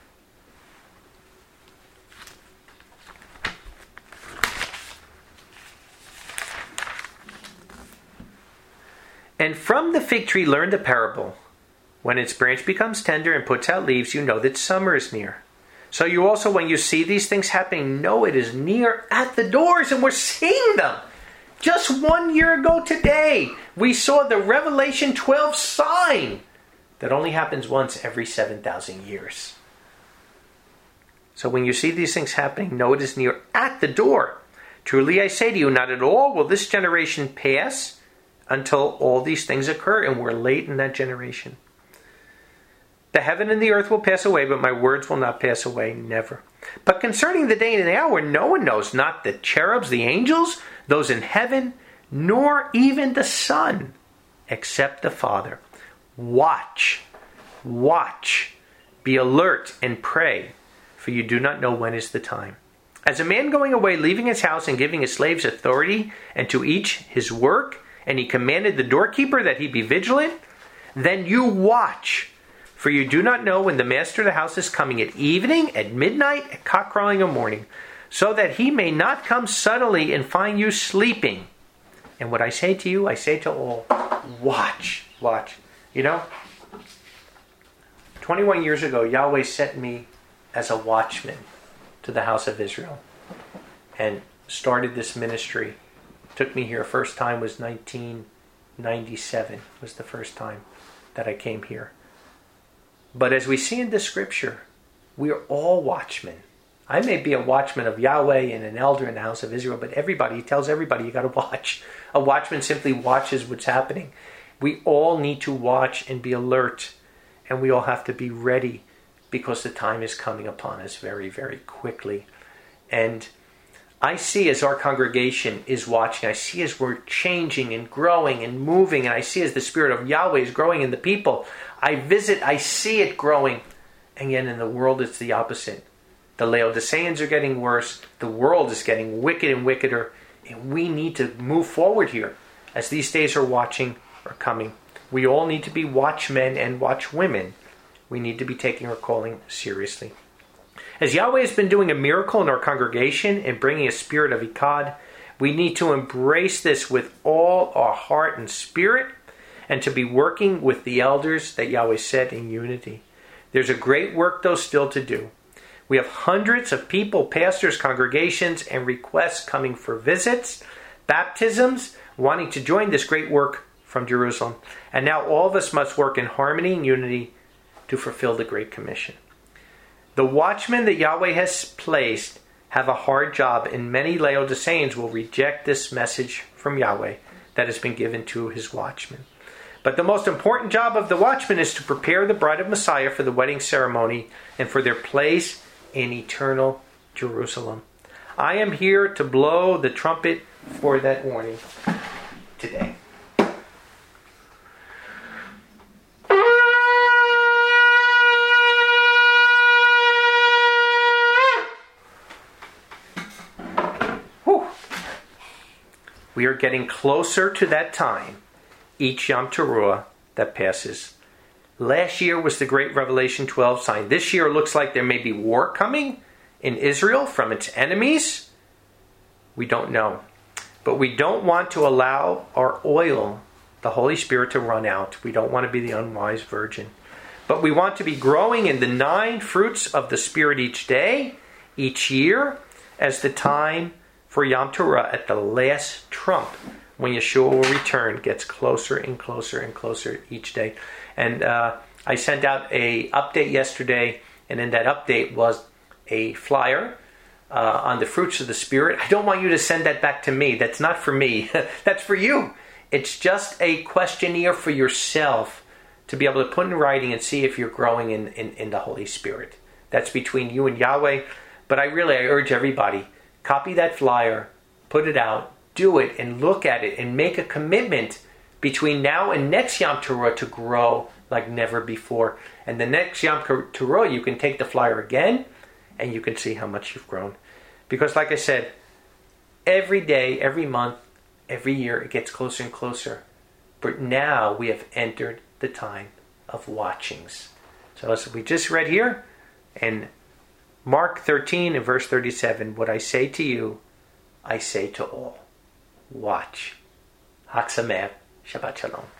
And from the fig tree learn the parable. When its branch becomes tender and puts out leaves, you know that summer is near. So you also, when you see these things happening, know it is near at the doors, and we're seeing them. Just 1 year ago today, we saw the Revelation 12 sign that only happens once every 7,000 years. So when you see these things happening, know it is near at the door. Truly I say to you, not at all will this generation pass until all these things occur, and we're late in that generation. The heaven and the earth will pass away, but my words will not pass away, never. But concerning the day and the hour, no one knows, not the cherubs, the angels, those in heaven, nor even the Son, except the Father. Watch, be alert and pray, for you do not know when is the time. As a man going away, leaving his house and giving his slaves authority, and to each his work, and he commanded the doorkeeper that he be vigilant, then you watch, for you do not know when the master of the house is coming, at evening, at midnight, at cock-crowing of morning, so that he may not come suddenly and find you sleeping. And what I say to you, I say to all, watch. You know, 21 years ago, Yahweh sent me as a watchman to the house of Israel and started this ministry. Took me here, first time was 1997, was the first time that I came here. But as we see in the scripture, we are all watchmen. I may be a watchman of Yahweh and an elder in the house of Israel, but everybody, he tells everybody, you got to watch. A watchman simply watches what's happening. We all need to watch and be alert, and we all have to be ready, because the time is coming upon us very, very quickly. And I see as our congregation is watching, I see as we're changing and growing and moving, and I see as the Spirit of Yahweh is growing in the people. I visit, I see it growing, and yet in the world it's the opposite. The Laodiceans are getting worse, the world is getting wicked and wickeder, and we need to move forward here as these days are coming. We all need to be watchmen and watchwomen. We need to be taking our calling seriously. As Yahweh has been doing a miracle in our congregation and bringing a spirit of Echad, we need to embrace this with all our heart and spirit, and to be working with the elders that Yahweh said in unity. There's a great work, though, still to do. We have hundreds of people, pastors, congregations, and requests coming for visits, baptisms, wanting to join this great work from Jerusalem. And now all of us must work in harmony and unity to fulfill the Great Commission. The watchmen that Yahweh has placed have a hard job, and many Laodiceans will reject this message from Yahweh that has been given to his watchmen. But the most important job of the watchmen is to prepare the bride of Messiah for the wedding ceremony and for their place in eternal Jerusalem. I am here to blow the trumpet for that warning today. We are getting closer to that time, each Yom Teruah that passes. Last year was the great Revelation 12 sign. This year looks like there may be war coming in Israel from its enemies. We don't know. But we don't want to allow our oil, the Holy Spirit, to run out. We don't want to be the unwise virgin. But we want to be growing in the 9 fruits of the Spirit each day, each year, as the time for Yom Teruah at the last trump, when Yeshua will return, gets closer and closer and closer each day. And I sent out a update yesterday, and in that update was a flyer on the fruits of the Spirit. I don't want you to send that back to me. That's not for me. That's for you. It's just a questionnaire for yourself to be able to put in writing and see if you're growing in the Holy Spirit. That's between you and Yahweh. But I urge everybody, copy that flyer, put it out, do it, and look at it, and make a commitment between now and next Yom Teruah to grow like never before. And the next Yom Teruah, you can take the flyer again, and you can see how much you've grown. Because like I said, every day, every month, every year, it gets closer and closer. But now we have entered the time of watchings. So as we just read here, in Mark 13 and verse 37, what I say to you, I say to all. Watch. Hag Sameach. Shabbat Shalom.